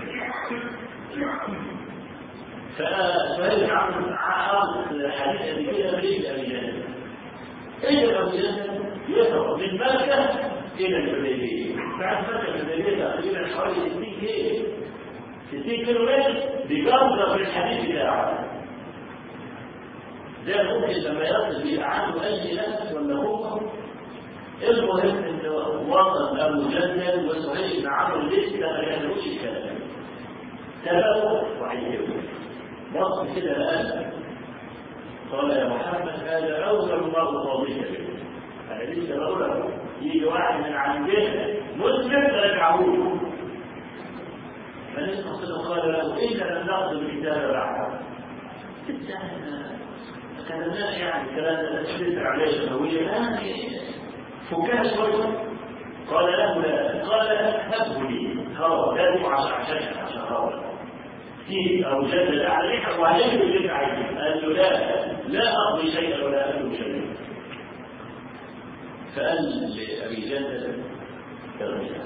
[SPEAKER 2] فهذا عرض حديث أبي كده بريد أبي جهل. إذا أبو جهل يسرع من مكة إلى الحديبية. بعد مكة الحديبية تقريبا حوالي ستين كيلو. ستين كيلو متر بجرد في الحديث بتاعه. ده ممكن لما يصل يبقى عنده أي نفس ولا هو. المهم إنه وصل أبو جهل وسهيل بن عمرو لسه ما يعملوش الكلام. تبعوا وعيدوا. بص كده الآن قال يا محمد هذا أول الله قاضيك به. أنا لسه بقوله يجي واحد من عندنا مسلم فرجعوه. فالنبي صلى الله عليه وسلم قال له إن لم نقضي الكتاب بعد. ما كلمناش يعني الكلام ده تشريف عليه شهوية يعني فكها شوية. قال له لا قال هبه لي هو ده عشان عشان عشان هو في أو جد عليك وعليك اللي عايزه. قال له لا لا أقضي شيئا ولا أكل شيئا. فقال لأبي جد ارجع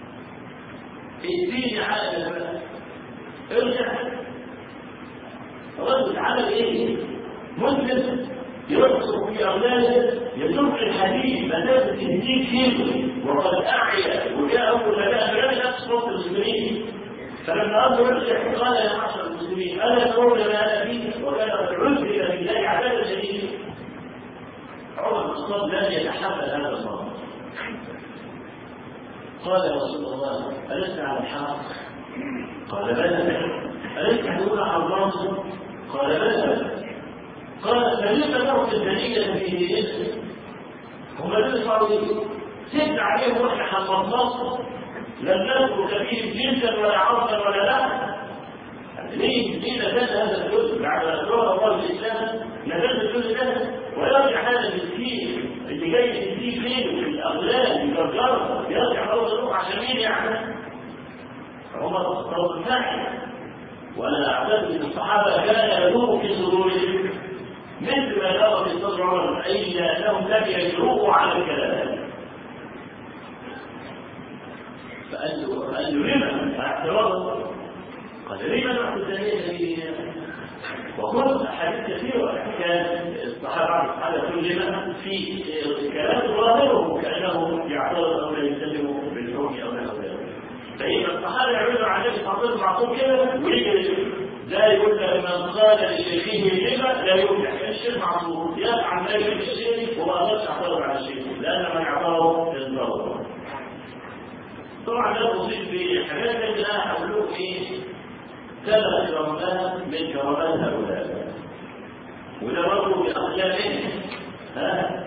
[SPEAKER 2] اديني عقل ارجع رجل عمل ايه؟ مسلم يرقص في اولاده يسوق الحديد مسافه ستين كيلو وقد اعيا وجاء اول ما بلغ نفس وسط المسلمين. فلما امر رجع قال يا معشر المسلمين الا ترون ما انا فيه وكان قد عذب بالله عذابا شديدا. عمر بن الخطاب لم يتحمل هذا الامر. قال يا رسول الله ألست على الحق؟ قال بلى. ألست تدور على الله؟ قال بلى. قال فلما نرد الدليل في دينه هم دول صاروا سد عليهم واحنا حمصناهم لم نذكر كبير جنسا ولا عرضا ولا لا. ليه ليه نزل هذا الجزء بعد ان اكرم الله الاسلام نزل الجزء ده ويرجع هذا المسكين اللي جاي يديه فين في الاغلال يفجره يرجع هو يروح عشان مين يعني؟ عمر الخطاب الثاني. وانا اعتقد ان الصحابه كان يدور في صدورهم مثل ما يرى في صدر عمر الا انهم لم يجرؤوا على الكلام. فقال له قال له لما اعتراض قال لما نحن الثانيه وقلت احاديث كثيره كان الصحابه على كل لما في كلام ظاهره كانه يعترض او لا يسلم بالحكم او لا ذلك. فاذا الصحابه يعملوا على النبي صلى الله عليه وسلم معقول كده ويجري لا يقول من قال لشيخه لما لا يرجع الشيخ معصوم يفعل ما يريد الشيخ وما اقدرش يعترض على الشيخ لان من اعترض ينضرب. طبعا لا تصيب بحاجات اللي انا هقول لكم ايه ثلاث كرامات من كرامات هؤلاء وده برضه باخلاقهم. ها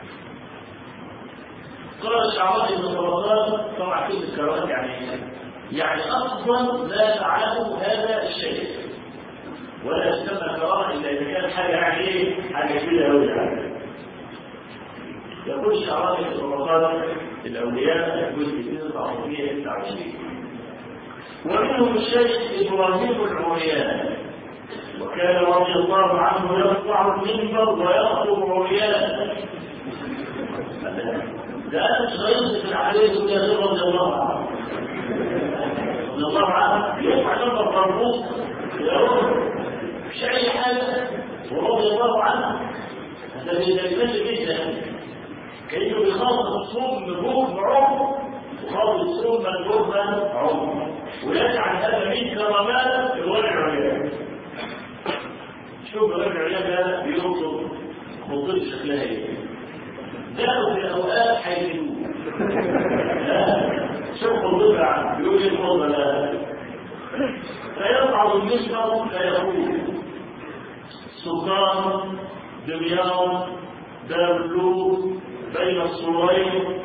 [SPEAKER 2] قال الشعراء بن طبقات طبعا كلمه كرامات يعني يعني افضل ما فعله هذا الشيء ولا يسمى كرامه الا اذا كان حاجه يعني ايه حاجه كبيره قوي يعني. يقول الشعراء بن طبقات الاولياء الجزء اثنين وعشرين تسعة وعشرين ومنهم الشيخ ابراهيم العريان وكان رضي الله عنه يرفع المنبر ويخطب عريان. ده أنا سيصف عليه وكان رضي الله عنه رضي الله عنه يرفع منبر مربوط مش أي حاجة ورضي الله عنه. هذا بيتكلم جدا كأنه بيخاطب الصوم بروح بعمر وخاطب الصوم بالجربة عمر ويجعل هذا من كرامات الوجع العيان. شوف الوجع العيان ده بيوصف خطوط شكلها ايه؟ جاءوا في اوقات حيثيون شوف خطوط عنه بيقول ايه الفضل لا فيصعد المنبر فيقول سلطان دمياط دارلوك بين الصورين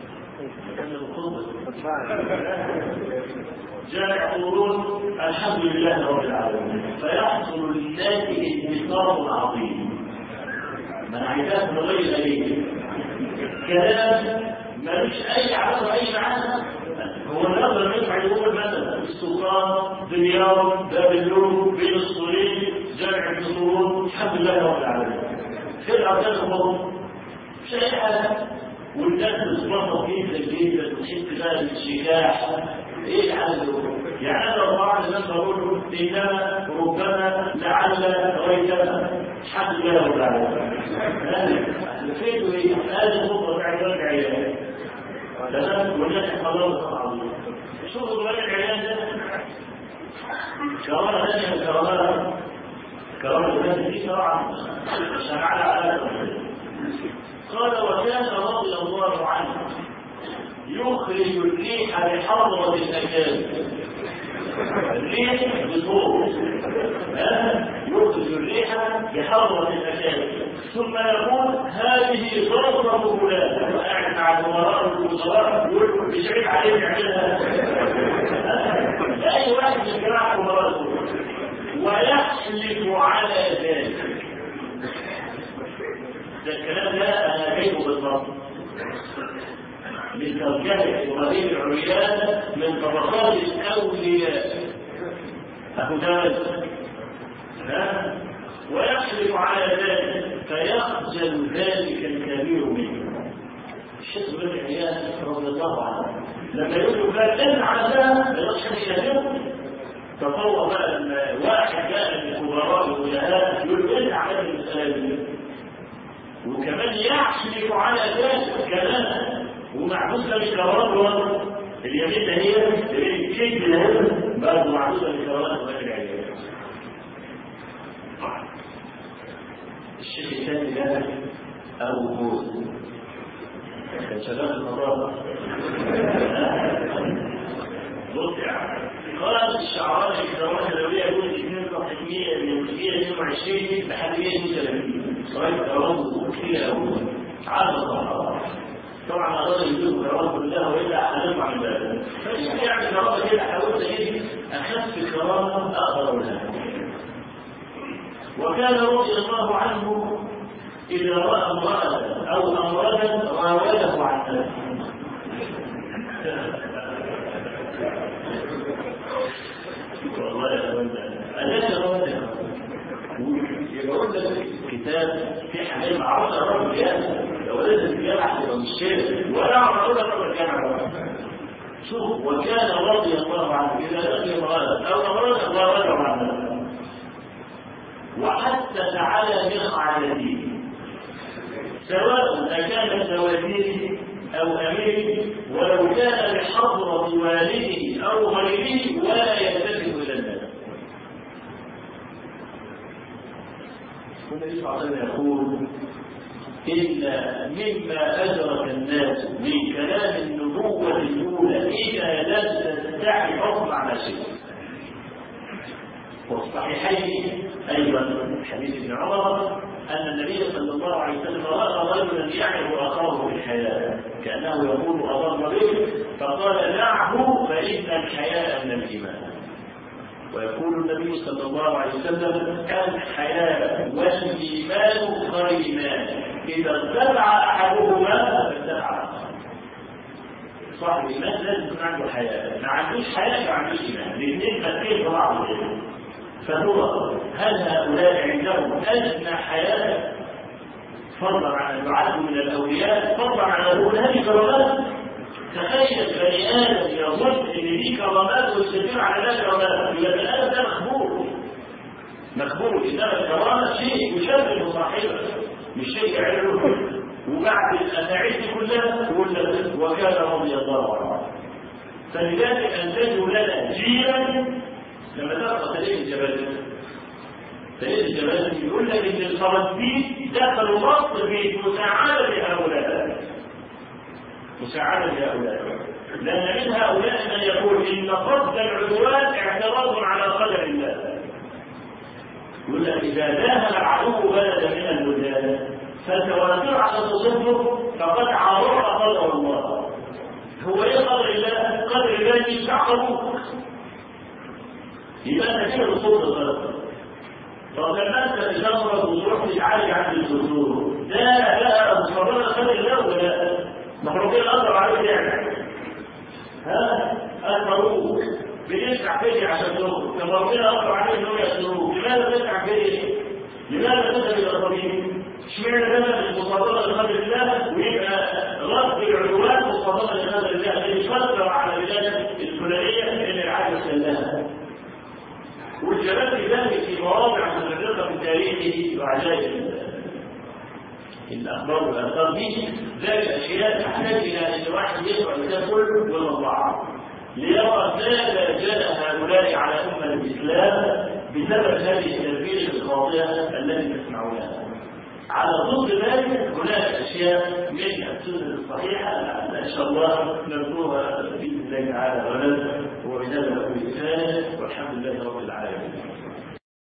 [SPEAKER 2] جاء يقولون الحمد لله رب العالمين فيحصل للناس انتصار عظيم. من عيدات غير ايه كلام ملوش اي علاقه اي معنى. هو النظر ينفع يقول مثلا السلطان دمياط بابلون بين الصورين جامع الصورون الحمد لله رب العالمين في الاركان الخمس مش اي حاجه والناس تتوظف جدا جدا وتحس بقى بالشجاع ايه الحل؟ يعني انا بعض الناس بقول انما ربما لعل ريتنا الحمد لله رب العالمين. فين ايه؟ هذه الخطوه بتاعت ولد عيال تمام والناس خلاص عظيم. شوفوا ولد عيال ده كرامه ثانيه من كرامات كرامه الناس دي طبعا شمعنا على قال وكان رضي الله عنه يخرج الريح بحضرة الأجانب. الريح بصوت يخرج الريح بحضرة الأجانب ثم يقول هذه ضربة فلان وقاعد مع الوزراء والوزراء يقول بيشعر عليه يعملها أي واحد من جماعة الوزراء ويحلف على ذلك. ده الكلام ده انا جايبه بالضبط من ترجمه ابراهيم العريان من طبقات الاولياء اهو ده ويحلف على ذلك فيخجل ذلك الكبير منه. الشيخ ابن العريان رضي الله عنه لما يقول له فلان عذاب ما يقدرش يشهده تصور بقى ان واحد جاء من كبراء الولايات يقول ايه على المسألة وكمان يحلف على ذلك كلام ومعبوسة بكرامات اليمين ده هي الكيد ده برضه معبوسة بكرامات وغير العيال. الشيخ الثاني ده أبو بود كان شغال في النظافة بص يعني قال الشعراء الكرامات الدولية يقول اثنين وثمانين من اثنين وعشرين لحد مئة وثلاثين صحيح كرامات كثيرة أوي عدد الصحراء طبعا الرجل يجوز كرامة الله وإلا أحلم عن ذلك فالشيخ يعني كرامة كده حاولت أجيب أخف كرامة أقدر لها. وكان رضي الله عنه إذا رأى امرأة أو أمرأة راوده عن نفسه والله يا أخوان أليس راوده يقول لك كتاب في حاجات معروفة الرجل يعني لو لازم يلعب يبقى مش شيء ولا أعرف أقول كان عرفه. شوف وكان رضي الله عنه إذا لقي امرأة أو أمرأة راوده عن نفسه وحتى على مقعدته سواء أكان زوجيه أو أمير ولو كان بحضرة والده أو غيره ولا يلتفت إلى الناس. النبي صلى الله عليه وسلم يقول إلا مما أدرك الناس من كلام النبوة الأولى إذا لم تستحي فاصنع ما شئت. والصحيحين أيضا حديث ابن عمر أن النبي صلى الله عليه وسلم رأى رجلا يعرف أخاه في الحياة كأنه يقول أضر به فقال دعه فإن الحياء من الإيمان. ويقول النبي صلى الله عليه وسلم الحياء والإيمان قرينان إذا ارتفع أحدهما فارتفع صاحب الإيمان لازم يكون عنده حياء ما عندوش حياء ما عندوش إيمان الاثنين فاتين بعض فهو هل هؤلاء عندهم أدنى حياة فضلا عن أن يعد من الأولياء فضلا عن أن يقول هذه كرامات. تخيل بني آدم يظن أن دي كرامات ويستدل على ذلك كرامات يبقى بني آدم ده مخبول مخبول إنما الكرامة شيء يشبه صاحبه مش شيء يعرفه وبعد الأساعيد كلها تقول لك وكان رضي الله عنه. فلذلك أنتجوا لنا جيلا لما تقرأ تاريخ الجبال تاريخ الجبال يقول لك ان الفرنسيين دخلوا مصر في مساعدة هؤلاء مساعدة هؤلاء لأن من هؤلاء من يقول إن قصد العدوان اعتراض على قدر الله. يقول لك إذا داهن العدو بلدا من البلدان فتواتر على تصدر فقد عارض قدر الله. هو ايه قدر الله؟ قدر الله يستعقبوك يبقى انت كده بصوت الغرب. طب لما انت تجرب وتروح تتعالج عند الدكتور ده بقى مصرنا قدر الله ولا مخرجين الامر عليه يعني ها المروج بيدفع فيه عشان تروح طب ربنا امر عليه انه يسروه لماذا تدفع فيه؟ لماذا تذهب الى الطبيب؟ اشمعنى ده المصادره لقدر الله ويبقى رد العدوان مصادره لقدر الله اللي يفسر على البلاد الفلانيه ان العدل سلاها والجلال في ذلك في مواضع متفرقه في تاريخه وعجائب الاخبار والاثار دي ذلك اشياء تحتاج الى ان واحد يقرا الكتاب كله ويوضعها ليرى ماذا جاء هؤلاء على امه الاسلام بسبب هذه التربيه الخاطئه التي تسمعونها. على ضد ذلك هناك اشياء من السنه الصحيحه ان شاء الله نرجوها باذن الله تعالى غدا وبهذا نقول والحمد لله رب العالمين.